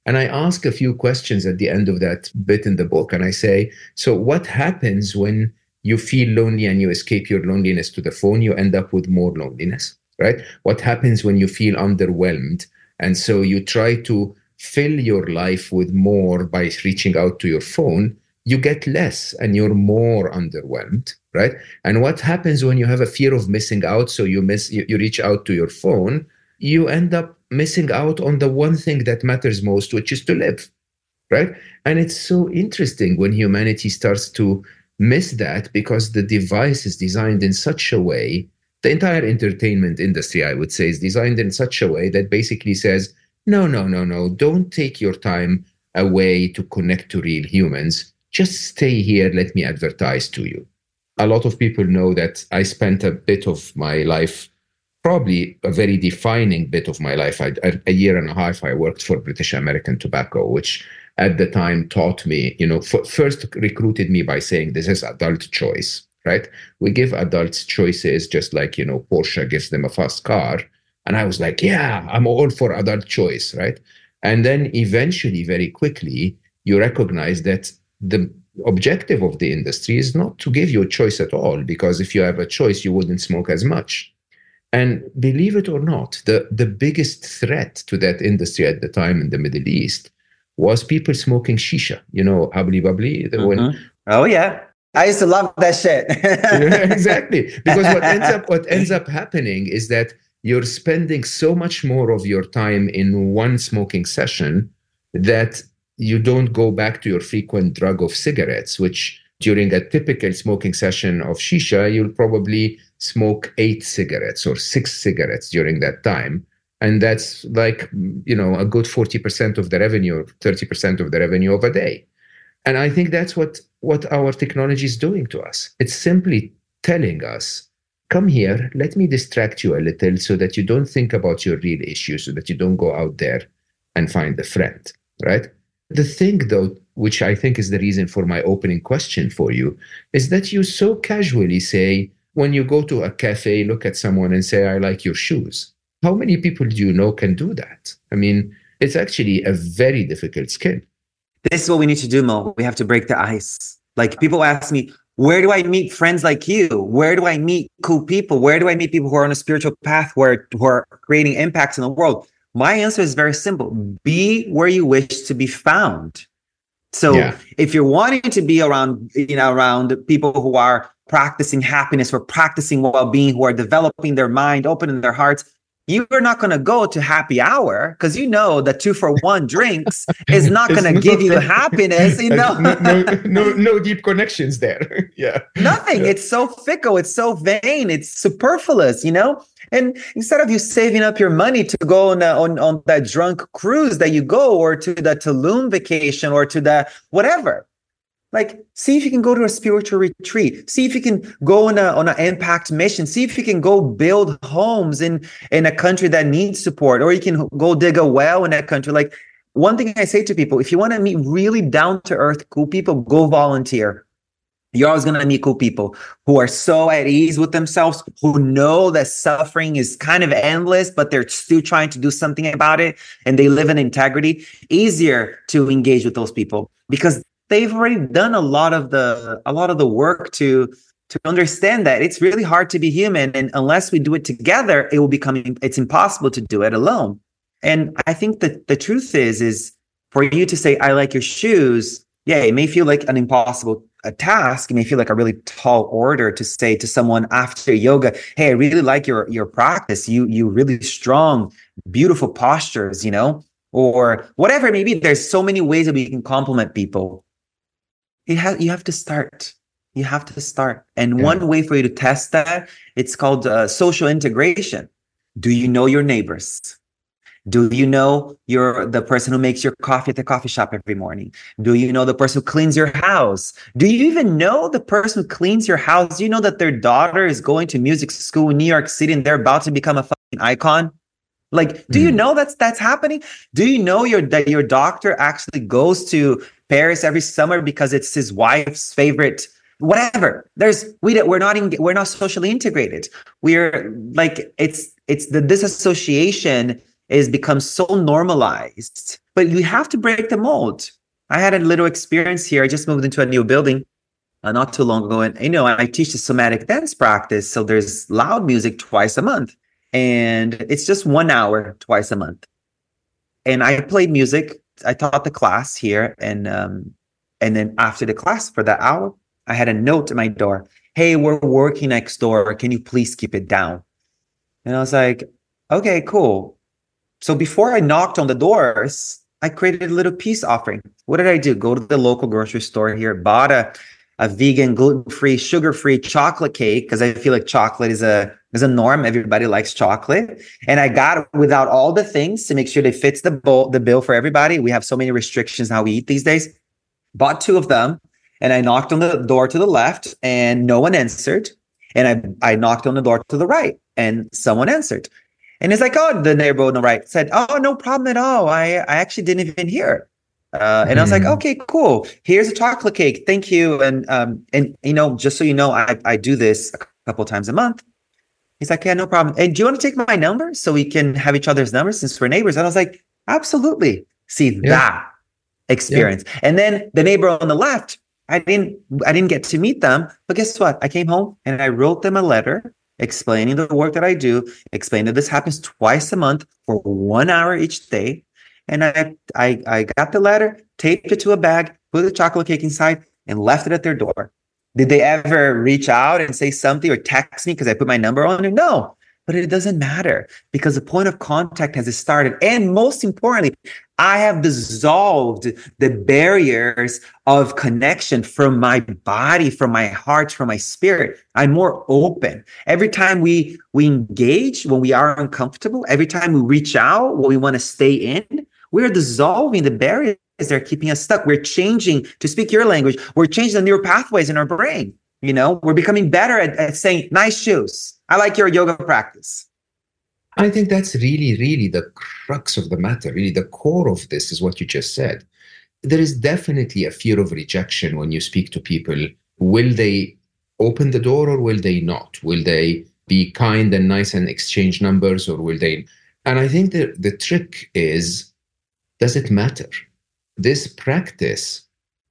And I ask a few questions at the end of that bit in the book. And I say, so what happens when you feel lonely and you escape your loneliness to the phone? You end up with more loneliness, right? What happens when you feel underwhelmed? And so you try to fill your life with more by reaching out to your phone. You get less and you're more underwhelmed, right? And what happens when you have a fear of missing out? So you miss, you, you reach out to your phone, you end up missing out on the one thing that matters most, which is to live, right? And it's so interesting when humanity starts to miss that, because the device is designed in such a way, the entire entertainment industry, I would say, is designed in such a way that basically says, no, no, no, no, don't take your time away to connect to real humans. Just stay here, let me advertise to you. A lot of people know that I spent a bit of my life, probably a very defining bit of my life. I, a year and a half, I worked for British American Tobacco, which at the time taught me, you know, f- first recruited me by saying this is adult choice, right? We give adults choices just like, you know, Porsche gives them a fast car. And I was like, yeah, I'm all for adult choice, right? And then eventually, very quickly, you recognize that the objective of the industry is not to give you a choice at all, because if you have a choice, you wouldn't smoke as much. And believe it or not, the, the biggest threat to that industry at the time in the Middle East was people smoking shisha, you know, habli babli. The Mm-hmm. one, oh, yeah. I used to love that shit. yeah, exactly. Because what ends up what ends up happening is that you're spending so much more of your time in one smoking session that you don't go back to your frequent drug of cigarettes, which during a typical smoking session of shisha, you'll probably smoke eight cigarettes or six cigarettes during that time. And that's like, you know, a good forty percent of the revenue, thirty percent of the revenue of a day. And I think that's what, what our technology is doing to us. It's simply telling us, come here, let me distract you a little so that you don't think about your real issues, so that you don't go out there and find a friend, right? The thing, though, which I think is the reason for my opening question for you, is that you so casually say, when you go to a cafe, look at someone and say, I like your shoes. How many people do you know can do that? I mean, it's actually a very difficult skill. This is what we need to do, Mo. We have to break the ice. Like, people ask me, where do I meet friends like you? Where do I meet cool people? Where do I meet people who are on a spiritual path, who are, who are creating impacts in the world? My answer is very simple. Be where you wish to be found. So yeah. If you're wanting to be around, you know, around people who are practicing happiness, or practicing well-being, who are developing their mind, opening their hearts, you're not going to go to happy hour, because you know that two for one drinks is not going to give you happiness. You know, no, no, no, no deep connections there. yeah, nothing. Yeah. It's so fickle. It's so vain. It's superfluous. You know, and instead of you saving up your money to go on a, on on that drunk cruise that you go, or to the Tulum vacation, or to the whatever. Like, see if you can go to a spiritual retreat. See if you can go on a on an impact mission. See if you can go build homes in, in a country that needs support, or you can go dig a well in that country. Like, one thing I say to people, if you want to meet really down-to-earth, cool people, go volunteer. You're always going to meet cool people who are so at ease with themselves, who know that suffering is kind of endless, but they're still trying to do something about it, and they live in integrity. Easier to engage with those people, because they've already done a lot of the a lot of the work to to understand that it's really hard to be human, and unless we do it together, it will become it's impossible to do it alone. And I think that the truth is is for you to say, I like your shoes, yeah, it may feel like an impossible a task. It may feel like a really tall order to say to someone after yoga, hey, I really like your your practice. You you really strong, beautiful postures, you know, or whatever it may be. There's so many ways that we can compliment people. You have, you have to start. You have to start. And yeah. One way for you to test that, it's called uh, social integration. Do you know your neighbors? Do you know your the person who makes your coffee at the coffee shop every morning? Do you know the person who cleans your house? Do you even know the person who cleans your house? Do you know that their daughter is going to music school in New York City and they're about to become a fucking icon? Like, do mm. you know that's that's happening? Do you know your that your doctor actually goes to Paris every summer because it's his wife's favorite, whatever? There's we we're not in, we're not socially integrated. We're like it's it's the disassociation is become so normalized, but you have to break the mold. I had a little experience here. I just moved into a new building uh, not too long ago. And, you know, I teach the somatic dance practice. So there's loud music twice a month. And it's just one hour twice a month. And I played music. I taught the class here. And, um, and then after the class for that hour, I had a note at my door. Hey, we're working next door. Can you please keep it down? And I was like, okay, cool. So before I knocked on the doors, I created a little peace offering. What did I do? Go to the local grocery store here, bought a, a vegan, gluten-free, sugar-free chocolate cake, because I feel like chocolate is a is a norm. Everybody likes chocolate. And I got it without all the things to make sure it fits the, bowl, the bill for everybody. We have so many restrictions on how we eat these days. Bought two of them. And I knocked on the door to the left and no one answered. And I, I knocked on the door to the right and someone answered. And it's like, oh, the neighbor on the right said, oh, no problem at all. I, I actually didn't even hear. Uh, and mm. I was like, okay, cool. Here's a chocolate cake. Thank you. And, um, and you know, just so you know, I, I do this a couple of times a month. He's like, yeah, no problem. And do you want to take my number so we can have each other's numbers since we're neighbors? And I was like, absolutely. See yeah. that experience. Yeah. And then the neighbor on the left, I didn't, I didn't get to meet them, but guess what? I came home and I wrote them a letter explaining the work that I do, explaining that this happens twice a month for one hour each day. And I, I, I got the letter, taped it to a bag, put the chocolate cake inside, and left it at their door. Did they ever reach out and say something or text me because I put my number on it? No, but it doesn't matter because the point of contact has started. And most importantly, I have dissolved the barriers of connection from my body, from my heart, from my spirit. I'm more open. Every time we, we engage, when we are uncomfortable, every time we reach out, when we want to stay in, we're dissolving the barriers that are keeping us stuck. We're changing, to speak your language, we're changing the neural pathways in our brain. You know, we're becoming better at, at saying, nice shoes. I like your yoga practice. I think that's really, really the crux of the matter. Really, the core of this is what you just said. There is definitely a fear of rejection when you speak to people. Will they open the door or will they not? Will they be kind and nice and exchange numbers or will they? And I think that the trick is, does it matter? This practice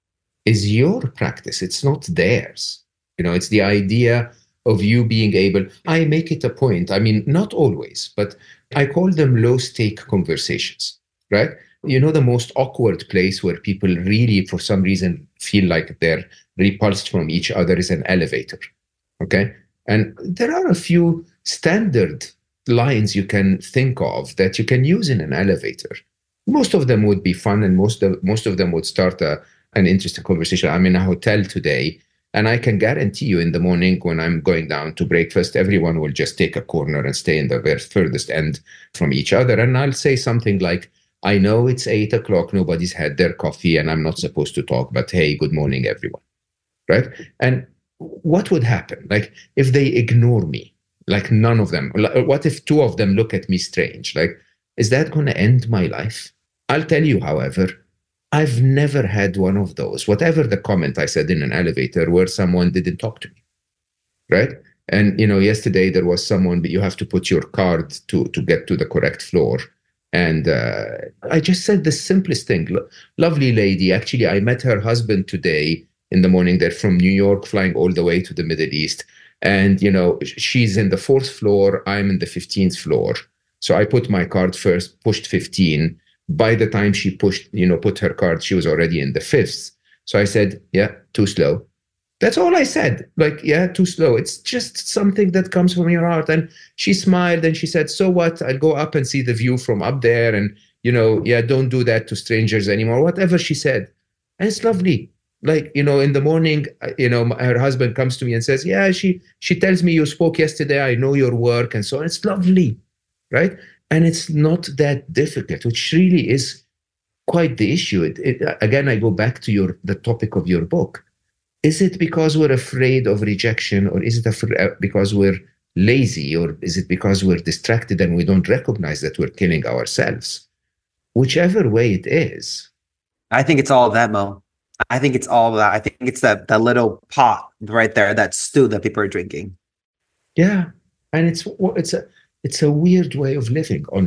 is your practice. It's not theirs. You know, it's the idea of you being able, I make it a point. I mean, not always, but I call them low stake conversations, right? You know, the most awkward place where people really, for some reason, feel like they're repulsed from each other is an elevator, okay? And there are a few standard lines you can think of that you can use in an elevator. Most of them would be fun and most of, most of them would start a, an interesting conversation. I'm in a hotel today, and I can guarantee you in the morning when I'm going down to breakfast, everyone will just take a corner and stay in the very furthest end from each other. And I'll say something like, I know it's eight o'clock, nobody's had their coffee and I'm not supposed to talk, but hey, good morning, everyone, right? And what would happen? Like if they ignore me, like none of them, what if two of them look at me strange? Like, is that going to end my life? I'll tell you, however, I've never had one of those, whatever the comment I said in an elevator where someone didn't talk to me, right? And, you know, yesterday there was someone, but you have to put your card to, to get to the correct floor. And uh, I just said the simplest thing. Lo- lovely lady. Actually, I met her husband today in the morning. They're from New York, flying all the way to the Middle East. And, you know, she's in the fourth floor. I'm in the fifteenth floor. So I put my card first, pushed fifteen. By the time she pushed, you know, put her card, she was already in the fifth. So I said, yeah, too slow. That's all I said. Like, yeah, too slow. It's just something that comes from your heart. And she smiled and she said, so what? I'll go up and see the view from up there. And, you know, yeah, don't do that to strangers anymore. Whatever she said. And it's lovely. Like, you know, in the morning, you know, her husband comes to me and says, yeah, she, she tells me you spoke yesterday. I know your work and so on. It's lovely, right? And it's not that difficult, which really is quite the issue. It, it, again, I go back to your the topic of your book. Is it because we're afraid of rejection, or is it af- because we're lazy, or is it because we're distracted and we don't recognize that we're killing ourselves? Whichever way it is. I think it's all of that, Mo. I think it's all of that. I think it's that, that little pot right there, that stew that people are drinking. Yeah. And it's it's a... It's a weird way of living, honestly.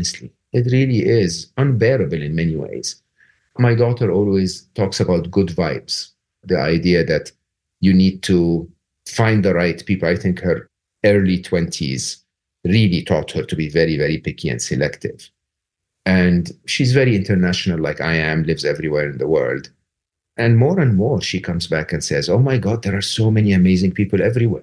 It really is unbearable in many ways. My daughter always talks about good vibes, the idea that you need to find the right people. I think her early twenties really taught her to be very, very picky and selective. And she's very international, like I am, lives everywhere in the world. And more and more, she comes back and says, oh my God, there are so many amazing people everywhere.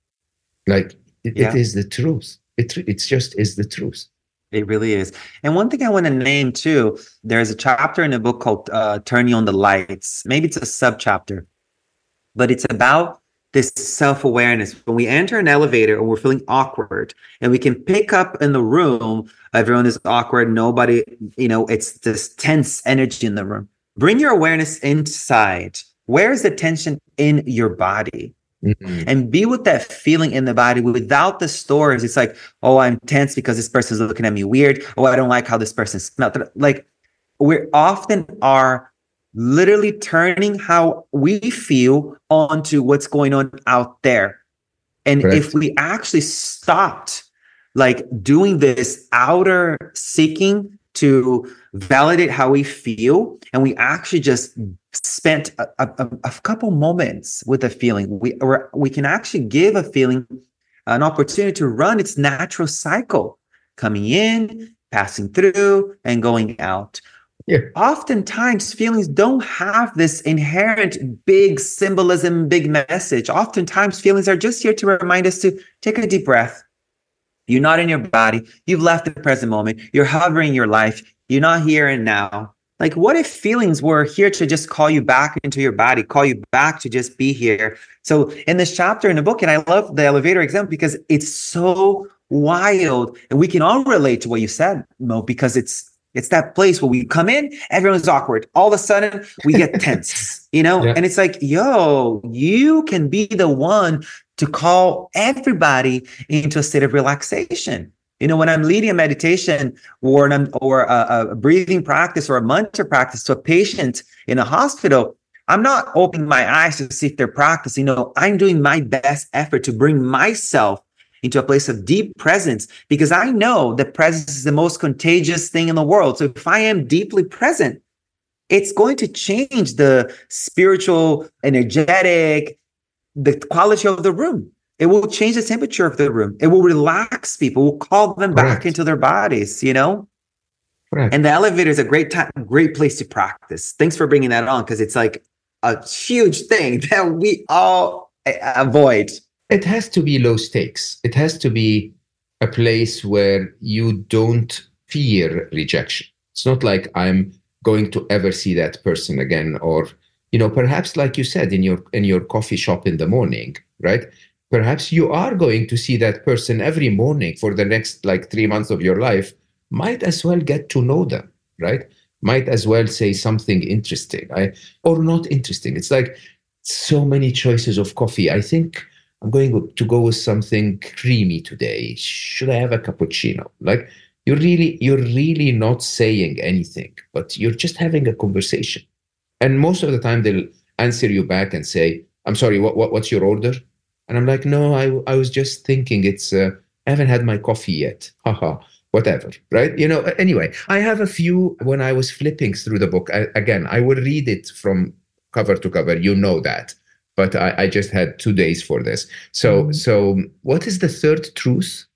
Like, it, it Yeah. is the truth. It, it just is the truth. It really is. And one thing I want to name too, there's a chapter in a book called uh, Turning on the Lights. Maybe it's a sub chapter, but it's about this self-awareness. When we enter an elevator and we're feeling awkward and we can pick up in the room, everyone is awkward. Nobody, you know, it's this tense energy in the room. Bring your awareness inside. Where is the tension in your body? Mm-hmm. And be with that feeling in the body without the stories. It's like, oh, I'm tense because this person's looking at me weird. Oh, I don't like how this person smelled. Like, we often are literally turning how we feel onto what's going on out there. And Correct. If we actually stopped like doing this outer seeking to validate how we feel, and we actually just spent a, a, a couple moments with a feeling, we or we can actually give a feeling an opportunity to run its natural cycle, coming in, passing through, and going out. Yeah. Oftentimes, feelings don't have this inherent big symbolism, big message. Oftentimes, feelings are just here to remind us to take a deep breath. You're not in your body. You've left the present moment. You're hovering your life. You're not here and now. Like, what if feelings were here to just call you back into your body, call you back to just be here? So in this chapter in the book, and I love the elevator example because it's so wild. And we can all relate to what you said, Mo, because it's it's that place where we come in, everyone's awkward. All of a sudden, we get tense, you know? Yeah. And it's like, yo, you can be the one to call everybody into a state of relaxation. You know, when I'm leading a meditation or, an, or a, a breathing practice or a mantra practice to a patient in a hospital, I'm not opening my eyes to see if they're practicing. You know, I'm doing my best effort to bring myself into a place of deep presence, because I know that presence is the most contagious thing in the world. So if I am deeply present, it's going to change the spiritual, energetic, the quality of the room. It will change the temperature of the room. It will relax people, will call them Correct. Back into their bodies, you know? Correct. And the elevator is a great time, great place to practice. Thanks for bringing that on, because it's like a huge thing that we all avoid. It has to be low stakes. It has to be a place where you don't fear rejection. It's not like I'm going to ever see that person again, or, you know, perhaps like you said, in your in your coffee shop in the morning, right? Perhaps you are going to see that person every morning for the next like three months of your life. Might as well get to know them, right? Might as well say something interesting, I, or not interesting. It's like so many choices of coffee. I think I'm going to go with something creamy today. Should I have a cappuccino? Like, you're really, you're really not saying anything, but you're just having a conversation. And most of the time they'll answer you back and say, I'm sorry, what, what what's your order? And I'm like, no, I I was just thinking it's, uh, I haven't had my coffee yet. Haha, whatever, right? You know, anyway, I have a few, when I was flipping through the book, I, again, I would read it from cover to cover, you know that. But I, I just had two days for this. So, mm-hmm. so what is the third truth?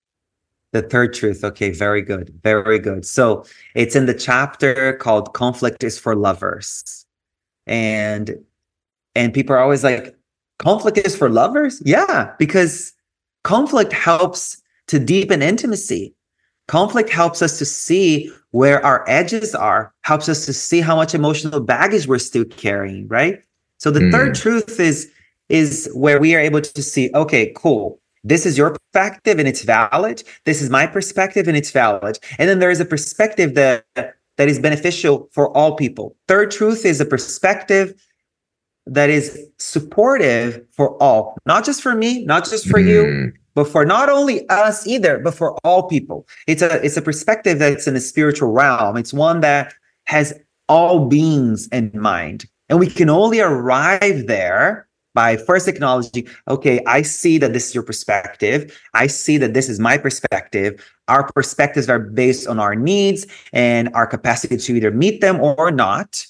The third truth. Okay, very good. Very good. So it's in the chapter called Conflict is for Lovers. And, and people are always like, conflict is for lovers? Yeah, because conflict helps to deepen intimacy. Conflict helps us to see where our edges are, helps us to see how much emotional baggage we're still carrying, right? So the mm. third truth is, is where we are able to see, okay, cool. This is your perspective and it's valid. This is my perspective and it's valid. And then there is a perspective that, that is beneficial for all people. Third truth is a perspective that is supportive for all, not just for me, not just for mm. you, but for not only us either, but for all people. It's a, it's a perspective that's in the spiritual realm. It's one that has all beings in mind. And we can only arrive there by first acknowledging, okay, I see that this is your perspective. I see that this is my perspective. our perspectives are based on our needs and our capacity to either meet them or not.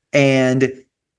And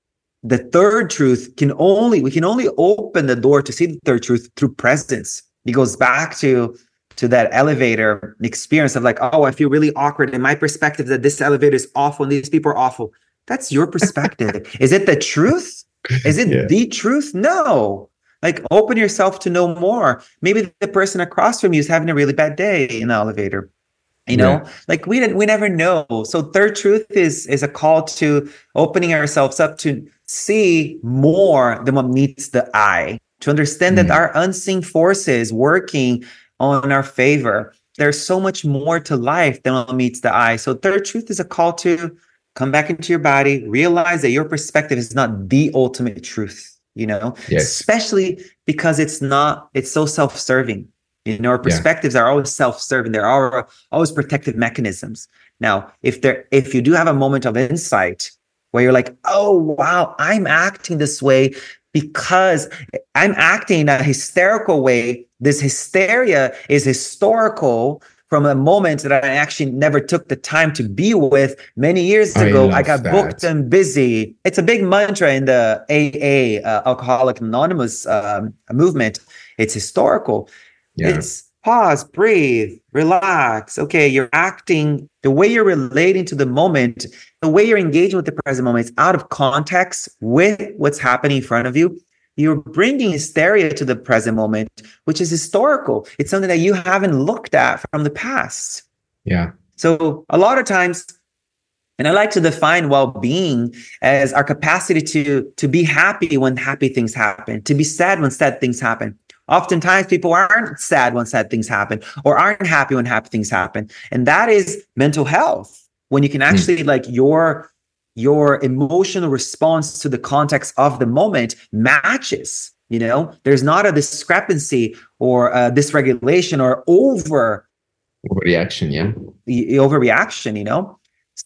the third truth can only, we can only open the door to see the third truth through presence. It goes back to, to that elevator experience of like, oh, I feel really awkward. In my perspective, that this elevator is awful and these people are awful. That's your perspective. Is it the truth? Is it yeah. the truth? No. Like, open yourself to know more. Maybe the person across from you is having a really bad day in the elevator. You know, yeah. like we we never know. So third truth is is a call to opening ourselves up to see more than what meets the eye, to understand mm. that our unseen forces working on our favor. There's so much more to life than what meets the eye. So third truth is a call to come back into your body, realize that your perspective is not the ultimate truth. You know, yes. especially because it's not, it's so self-serving. You know, our perspectives yeah. are always self-serving. There are always protective mechanisms. Now, if there, if you do have a moment of insight where you're like, oh, wow, I'm acting this way because I'm acting in a hysterical way. This hysteria is historical from a moment that I actually never took the time to be with many years ago. I, I got that. booked and busy. It's a big mantra in the A A, uh, Alcoholic Anonymous um, movement. It's historical. Yeah. It's pause, breathe, relax. Okay, you're acting, the way you're relating to the moment, the way you're engaging with the present moment is out of context with what's happening in front of you. You're bringing hysteria to the present moment, which is historical. It's something that you haven't looked at from the past. Yeah. So a lot of times, and I like to define well-being as our capacity to, to be happy when happy things happen, to be sad when sad things happen. Oftentimes people aren't sad when sad things happen or aren't happy when happy things happen. And that is mental health. When you can actually mm. like your your emotional response to the context of the moment matches, you know, there's not a discrepancy or a dysregulation or over overreaction. Yeah. Overreaction, you know?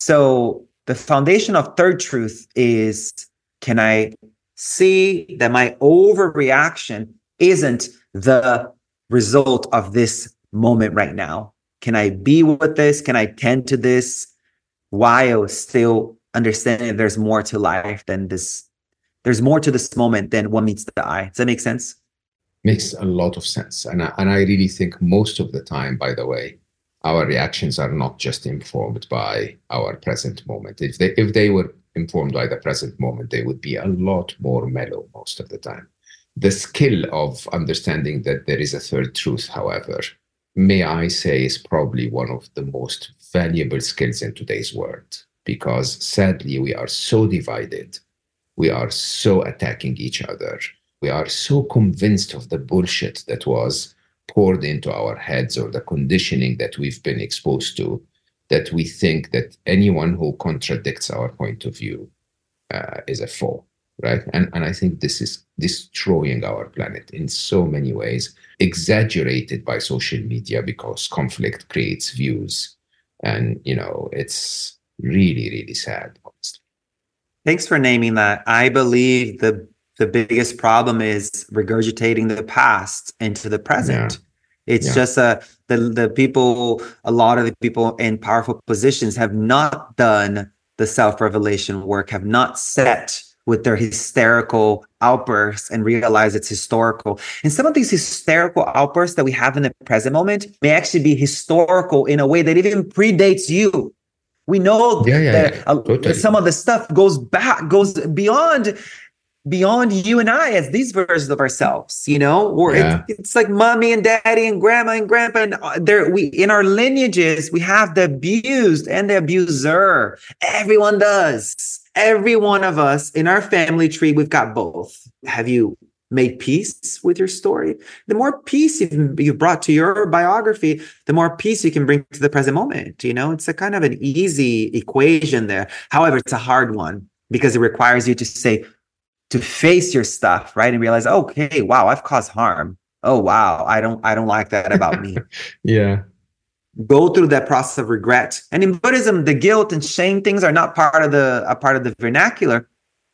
So the foundation of third truth is, can I see that my overreaction isn't the result of this moment right now? Can I be with this? Can I tend to this while still understanding there's more to life than this, there's more to this moment than what meets the eye? Does that make sense? Makes a lot of sense. And I, and I really think most of the time, by the way, our reactions are not just informed by our present moment. If they, if they were informed by the present moment, they would be a lot more mellow most of the time. The skill of understanding that there is a third truth, however, may I say, is probably one of the most valuable skills in today's world. Because sadly, we are so divided. We are so attacking each other. We are so convinced of the bullshit that was poured into our heads or the conditioning that we've been exposed to, that we think that anyone who contradicts our point of view uh, is a foe, right? And, and I think this is destroying our planet in so many ways, exaggerated by social media because conflict creates views. And, you know, it's really, really sad, honestly. Thanks for naming that. I believe the the biggest problem is regurgitating the past into the present. Yeah. It's yeah. just uh, the the people, a lot of the people in powerful positions have not done the self-revelation work, have not sat with their hysterical outbursts and realize it's historical. And some of these hysterical outbursts that we have in the present moment may actually be historical in a way that even predates you. We know yeah, yeah, that, yeah. Uh, totally. that some of the stuff goes back, goes beyond, beyond you and I as these versions of ourselves, you know, or yeah. it's, it's like mommy and daddy and grandma and grandpa. And there, we, in our lineages, we have the abused and the abuser. Everyone does. Every one of us in our family tree, we've got both. Have you made peace with your story? The more peace you've, you've brought to your biography, the more peace you can bring to the present moment. You know, it's a kind of an easy equation there. However, it's a hard one because it requires you to say, to face your stuff, right? And realize, okay, wow, I've caused harm. Oh, wow, I don't, I don't like that about me. Yeah. Go through that process of regret. And in Buddhism, the guilt and shame things are not part of the, a part of the vernacular,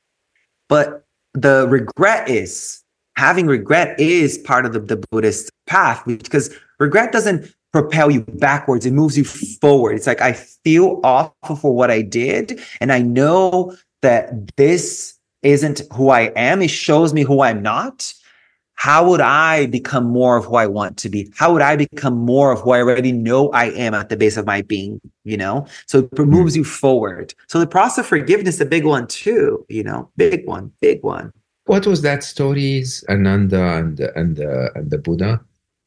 but the regret is, having regret is part of the, the Buddhist path, because regret doesn't propel you backwards. It moves you forward. It's like, I feel awful for what I did. And I know that this isn't who I am. It shows me who I'm not. How would I become more of who I want to be? How would I become more of who I already know I am at the base of my being, you know? So it moves you forward. So the process of forgiveness is a big one too, you know, big one, big one. What was that stories, Ananda and, and, uh, and the Buddha?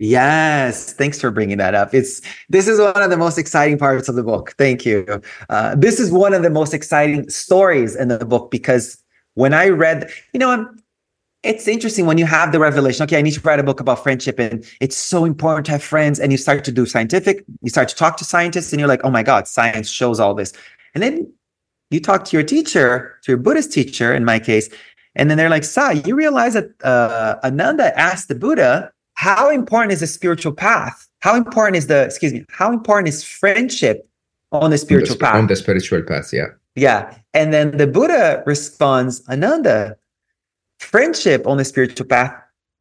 Yes, thanks for bringing that up. It's this is one of the most exciting parts of the book. Thank you. Uh, this is one of the most exciting stories in the book because when I read, you know, I'm, it's interesting when you have the revelation, okay, I need to write a book about friendship and it's so important to have friends, and you start to do scientific, you start to talk to scientists and you're like, oh my God, science shows all this. And then you talk to your teacher, to your Buddhist teacher in my case, and then they're like, Sai, you realize that uh, Ananda asked the Buddha, how important is the spiritual path? How important is the, excuse me, how important is friendship on the spiritual on the, path? On the spiritual path, yeah. Yeah. And then the Buddha responds, Ananda, friendship on the spiritual path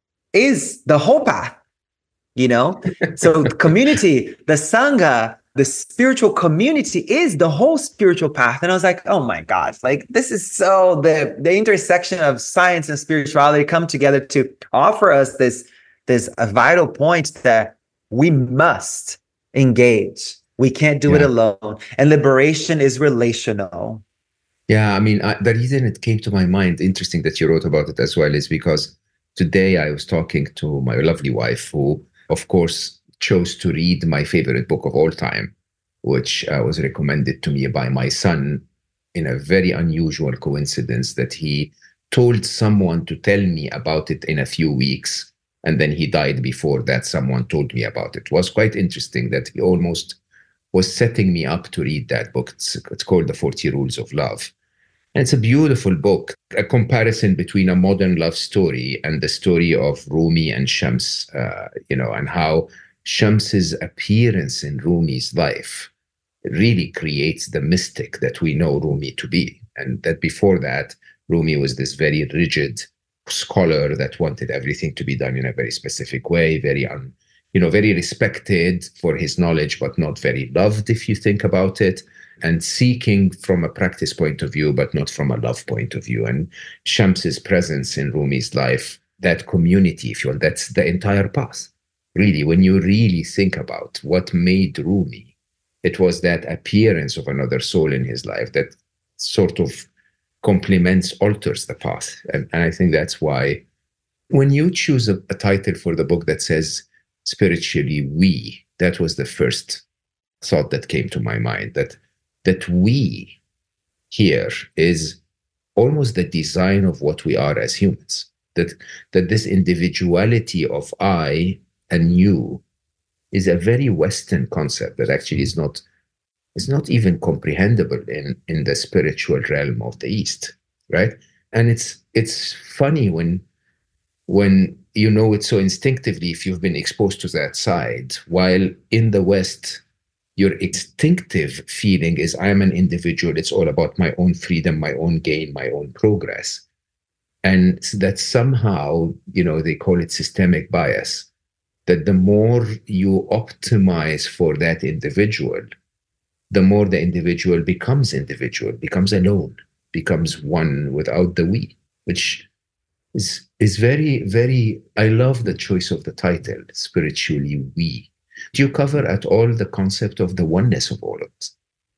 is the whole path, you know? So community, the Sangha, the spiritual community is the whole spiritual path. And I was like, oh my gosh, like this is so the, the intersection of science and spirituality come together to offer us this, this a vital point that we must engage. We can't do yeah. it alone. And liberation is relational. Yeah, I mean, I, the reason it came to my mind, interesting that you wrote about it as well, is because today I was talking to my lovely wife, who, of course, chose to read my favorite book of all time, which uh, was recommended to me by my son in a very unusual coincidence that he told someone to tell me about it in a few weeks. And then he died before that someone told me about it. It was quite interesting that he almost was setting me up to read that book. It's, it's called The forty Rules of Love. And it's a beautiful book, a comparison between a modern love story and the story of Rumi and Shams, uh, you know, and how Shams's appearance in Rumi's life really creates the mystic that we know Rumi to be. And that before that, Rumi was this very rigid scholar that wanted everything to be done in a very specific way, very, un, you know, very respected for his knowledge, but not very loved, if you think about it. And seeking from a practice point of view, but not from a love point of view. And Shams's presence in Rumi's life, that community, if you will, that's the entire path. Really, when you really think about what made Rumi, it was that appearance of another soul in his life that sort of complements, alters the path. And, and I think that's why when you choose a, a title for the book that says spiritually we, that was the first thought that came to my mind, that that we here is almost the design of what we are as humans, that that this individuality of I and you is a very Western concept that actually is not is not even comprehensible in, in the spiritual realm of the East, right? And it's it's funny when when you know it so instinctively if you've been exposed to that side, while in the West, your instinctive feeling is I am an individual. It's all about my own freedom, my own gain, my own progress. And that somehow, you know, they call it systemic bias, that the more you optimize for that individual, the more the individual becomes individual, becomes alone, becomes one without the we, which is, is very, very, I love the choice of the title, Spiritually We. Do you cover at all the concept of the oneness of all of us?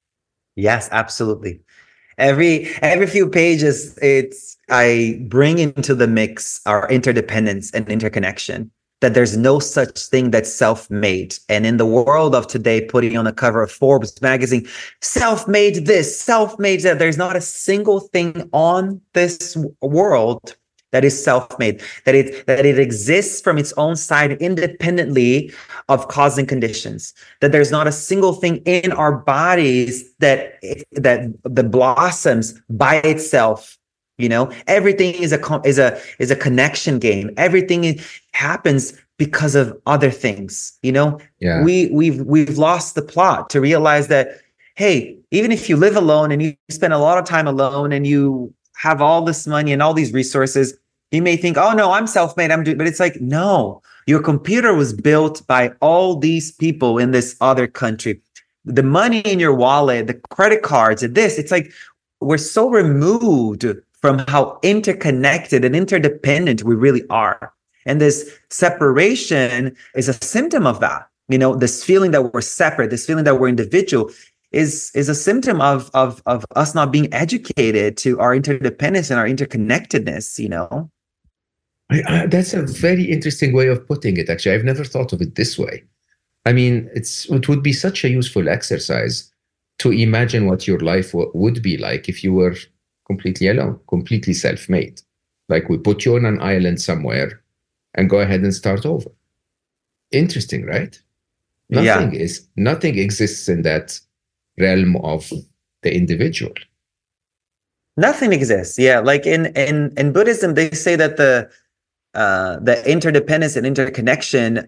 Yes, absolutely. Every every few pages, it's I bring into the mix our interdependence and interconnection, that there's no such thing that's self-made. And in the world of today, putting on the cover of Forbes magazine, self-made this, self-made that, there's not a single thing on this world that is self-made, that it that it exists from its own side independently of cause and conditions, that there's not a single thing in our bodies that that that blossoms by itself. You know, everything is a is a is a connection game. Everything happens because of other things. You know, yeah. we we've we've lost the plot to realize that, hey, even if you live alone and you spend a lot of time alone and you have all this money and all these resources, You may think, oh no, I'm self-made, I'm doing, but it's like, no, your computer was built by all these people in this other country. The money in your wallet, the credit cards, and this, it's like we're so removed from how interconnected and interdependent we really are. And this separation is a symptom of that. You know, this feeling that we're separate, this feeling that we're individual is, is a symptom of, of, of us not being educated to our interdependence and our interconnectedness, you know? I, I, that's a very interesting way of putting it, actually. I've never thought of it this way. I mean, it's it would be such a useful exercise to imagine what your life w- would be like if you were completely alone, completely self-made. Like we put you on an island somewhere and go ahead and start over. Interesting, right? Nothing Yeah. is nothing exists in that realm of the individual. Nothing exists. Yeah. Like in in in Buddhism, they say that the uh the interdependence and interconnection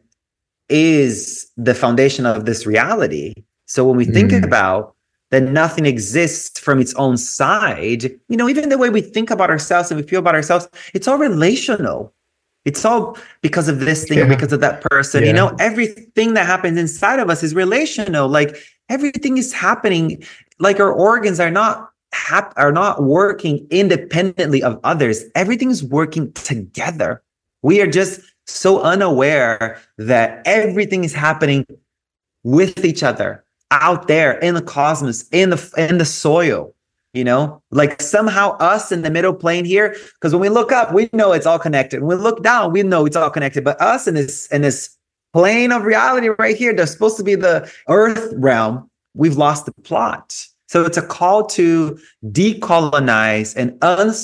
is the foundation of this reality. So when we think Mm, about that nothing exists from its own side, you know, even the way we think about ourselves and we feel about ourselves, it's all relational. It's all because of this thing or yeah, because of that person. You yeah. know, everything that happens inside of us is relational. Like everything is happening, like our organs are not hap- are not working independently of others. Everything's working together. We are just so unaware that everything is happening with each other out there in the cosmos, in the in the soil. You know, like somehow us in the middle plane here, because when we look up, we know it's all connected. When we look down, we know it's all connected. But us in this in this plane of reality right here, that's supposed to be the earth realm, we've lost the plot. So it's a call to decolonize and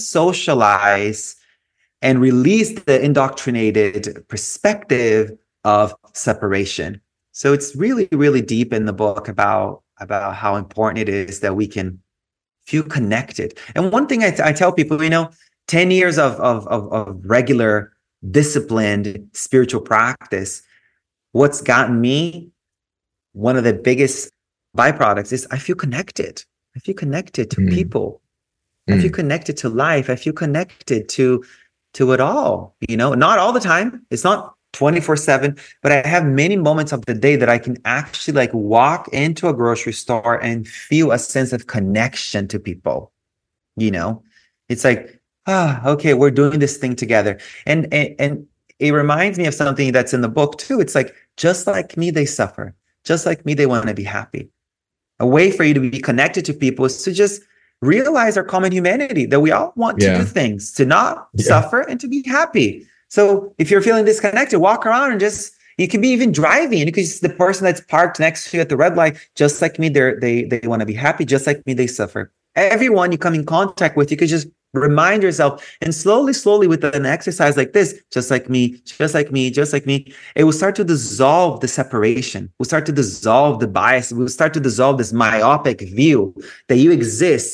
unsocialize and release the indoctrinated perspective of separation. So it's really, really deep in the book about, about how important it is that we can feel connected. And one thing I, t- I tell people, you know, ten years of, of, of, of regular, disciplined spiritual practice, what's gotten me, one of the biggest byproducts is I feel connected. I feel connected to Mm, people. I feel mm. connected to life. I feel connected to to it all, you know, not all the time. It's not twenty-four seven, but I have many moments of the day that I can actually like walk into a grocery store and feel a sense of connection to people. You know, it's like, ah, okay, we're doing this thing together. And, and, and it reminds me of something that's in the book too. It's like, just like me, they suffer. Just like me, they want to be happy. A way for you to be connected to people is to just realize our common humanity, that we all want to do Yeah, things, to not yeah. suffer and to be happy. So if you're feeling disconnected, walk around and just, you can be even driving, because the person that's parked next to you at the red light, just like me, they're, they they want to be happy. Just like me, they suffer. Everyone you come in contact with, you could just remind yourself, and slowly, slowly with an exercise like this, just like me, just like me, just like me, it will start to dissolve the separation. We'll start to dissolve the bias. We'll start to dissolve this myopic view that you exist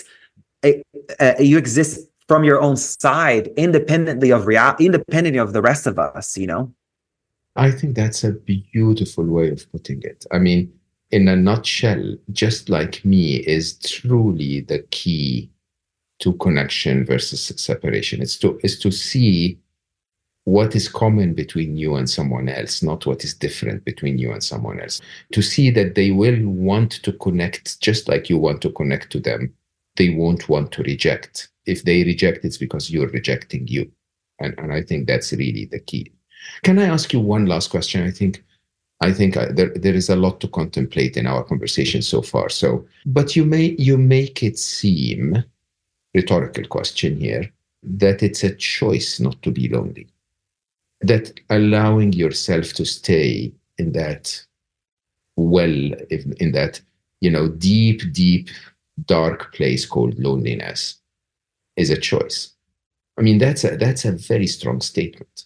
uh, you exist from your own side, independently of real, independently of the rest of us. You know. I think that's a beautiful way of putting it. I mean, in a nutshell, just like me is truly the key to connection versus separation. It's to is to see what is common between you and someone else, not what is different between you and someone else. To see that they will want to connect just like you want to connect to them. They won't want to reject. If they reject, it's because you're rejecting you. And, and I think that's really the key. Can I ask you one last question? I think I think I, there there is a lot to contemplate in our conversation so far. So, but you may you make it seem, rhetorical question here, that it's a choice not to be lonely. That allowing yourself to stay in that well, in that, you know, deep, deep, dark place called loneliness is a choice. I mean, that's a that's a very strong statement.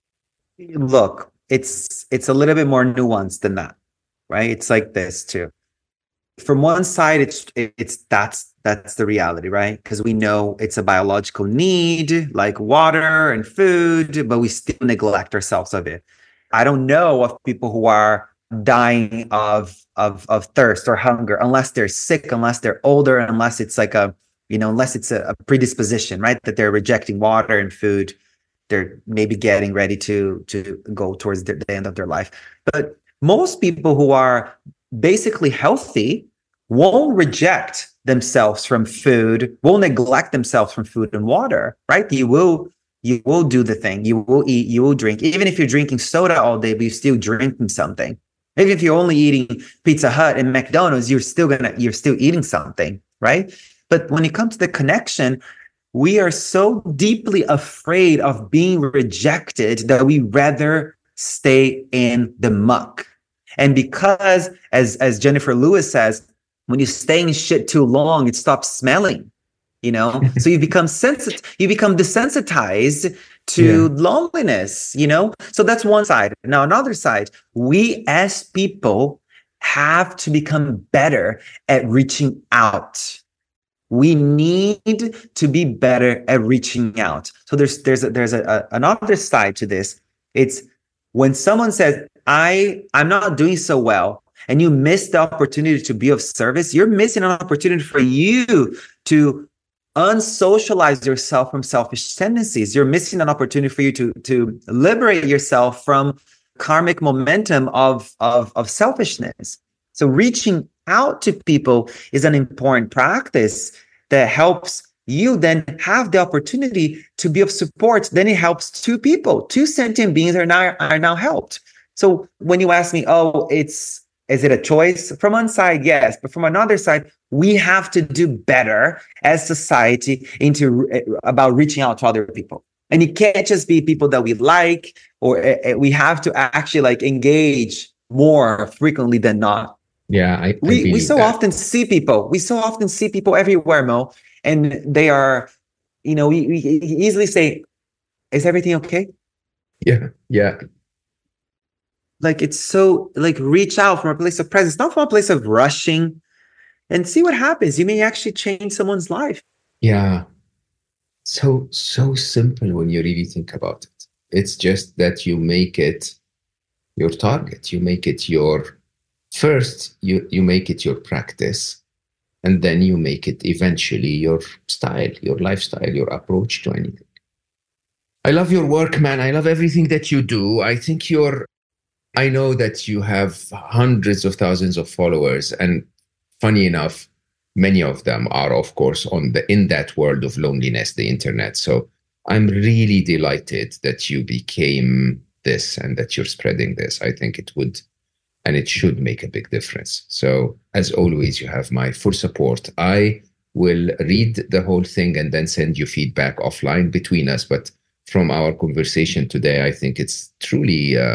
Look, it's it's a little bit more nuanced than that, right? It's like this too. From one side, it's it's that's that's the reality, right? Because we know it's a biological need, like water and food, but we still neglect ourselves of it. I don't know of people who are dying of of of thirst or hunger unless they're sick, unless they're older, unless it's like a, you know, unless it's a, a predisposition, right? That they're rejecting water and food. they're maybe getting ready to to go towards the, the end of their life. But most people who are basically healthy won't reject themselves from food, won't neglect themselves from food and water, right? You will you will do the thing, you will eat, you will drink. Even if you're drinking soda all day, but you're still drinking something. Even if you're only eating Pizza Hut and McDonald's, you're still gonna you're still eating something, right? But when it comes to the connection, we are so deeply afraid of being rejected that we rather stay in the muck. And because, as as Jennifer Lewis says, when you stay in shit too long, it stops smelling, you know? So you become sensitive, you become desensitized to yeah. loneliness, you know? So that's one side. Now, another side, we as people have to become better at reaching out. We need to be better at reaching out. So there's there's a, there's a, a, another side to this. It's when someone says, I, I'm not doing so well, and you miss the opportunity to be of service, you're missing an opportunity for you to unsocialize yourself from selfish tendencies. You're missing an opportunity for you to, to liberate yourself from karmic momentum of, of, of selfishness. So reaching out to people is an important practice that helps you then have the opportunity to be of support. Then it helps two people, two sentient beings are now, are now helped. So when you ask me, oh, it's, is it a choice? From one side, yes. But from another side, we have to do better as society into about reaching out to other people. And it can't just be people that we like, or uh, we have to actually like engage more frequently than not. Yeah, I, I we we so that. often see people. We so often see people everywhere, Mo, and they are, you know, we, we easily say, "Is everything okay?" Yeah, yeah. Like it's so like reach out from a place of presence, not from a place of rushing, and see what happens. You may actually change someone's life. Yeah, so so simple when you really think about it. It's just that you make it your target. You make it your First, you, you make it your practice, and then you make it eventually your style, your lifestyle, your approach to anything. I love your work, man. I love everything that you do. I think you're, I know that you have hundreds of thousands of followers, and funny enough, many of them are, of course, on the in that world of loneliness, the internet. So I'm really delighted that you became this and that you're spreading this. I think it would and it should make a big difference. So as always, you have my full support. I will read the whole thing and then send you feedback offline between us. But from our conversation today, I think it's truly, uh,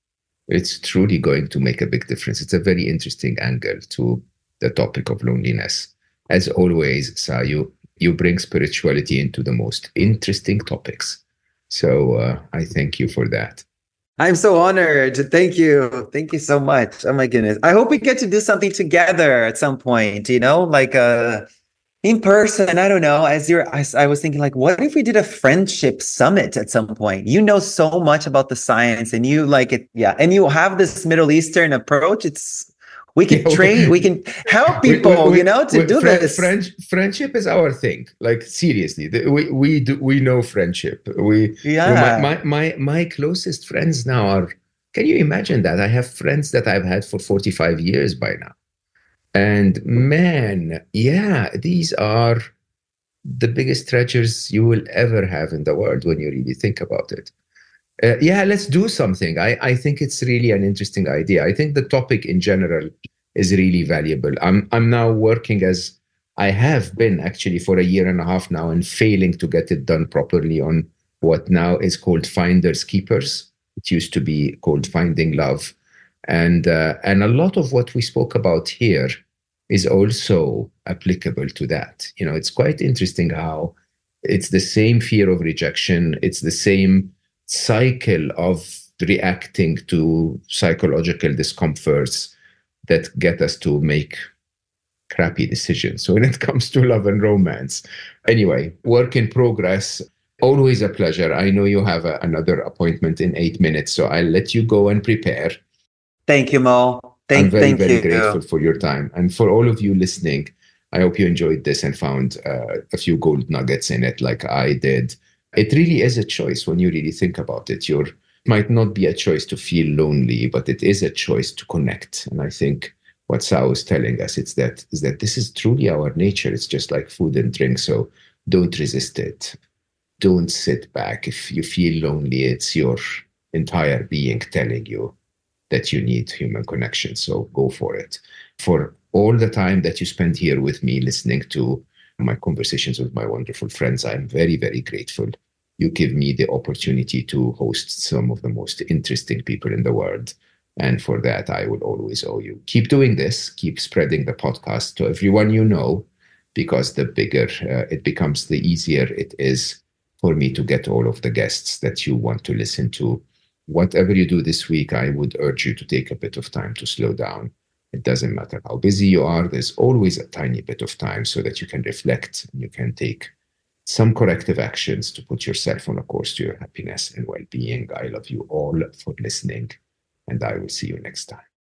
it's truly going to make a big difference. It's a very interesting angle to the topic of loneliness. As always, Sa, you, you bring spirituality into the most interesting topics. So uh, I thank you for that. I'm so honored. Thank you. Thank you so much. Oh my goodness. I hope we get to do something together at some point, you know, like uh, in person. I don't know. As you're, I, I was thinking like, what if we did a friendship summit at some point? You know so much about the science and you like it. Yeah. And you have this Middle Eastern approach. It's, we can train, we can help people, we, we, we, you know, to we, do friend, this. Friend, friendship is our thing. Like seriously, the, we we do we know friendship. We yeah. You know, my, my my my closest friends now are. Can you imagine that? I have friends that I've had for forty-five years by now, and man, yeah, these are the biggest treasures you will ever have in the world when you really think about it. Uh, yeah, let's do something. I, I think it's really an interesting idea. I think the topic in general is really valuable. I'm I'm now working as I have been actually for a year and a half now and failing to get it done properly on what now is called Finders Keepers. It used to be called Finding Love. And, uh, and a lot of what we spoke about here is also applicable to that. You know, it's quite interesting how it's the same fear of rejection. It's the same cycle of reacting to psychological discomforts that get us to make crappy decisions. So when it comes to love and romance, anyway, work in progress, always a pleasure. I know you have a, another appointment in eight minutes, so I'll let you go and prepare. Thank you, Mo. Thank, I'm very, thank very you. grateful for your time. And for all of you listening, I hope you enjoyed this and found uh, a few gold nuggets in it like I did. It really is a choice when you really think about it. Your might not be a choice to feel lonely, but it is a choice to connect. And I think what Sao is telling us it's that is that this is truly our nature. It's just like food and drink. So don't resist it. Don't sit back. If you feel lonely, it's your entire being telling you that you need human connection. So go for it. For all the time that you spend here with me listening to my conversations with my wonderful friends, I'm very, very grateful. You give me the opportunity to host some of the most interesting people in the world. And for that, I will always owe you. Keep doing this. Keep spreading the podcast to everyone you know, because the bigger uh, it becomes, the easier it is for me to get all of the guests that you want to listen to. Whatever you do this week, I would urge you to take a bit of time to slow down. It doesn't matter how busy you are. There's always a tiny bit of time so that you can reflect and you can take some corrective actions to put yourself on a course to your happiness and well-being. I love you all for listening, and I will see you next time.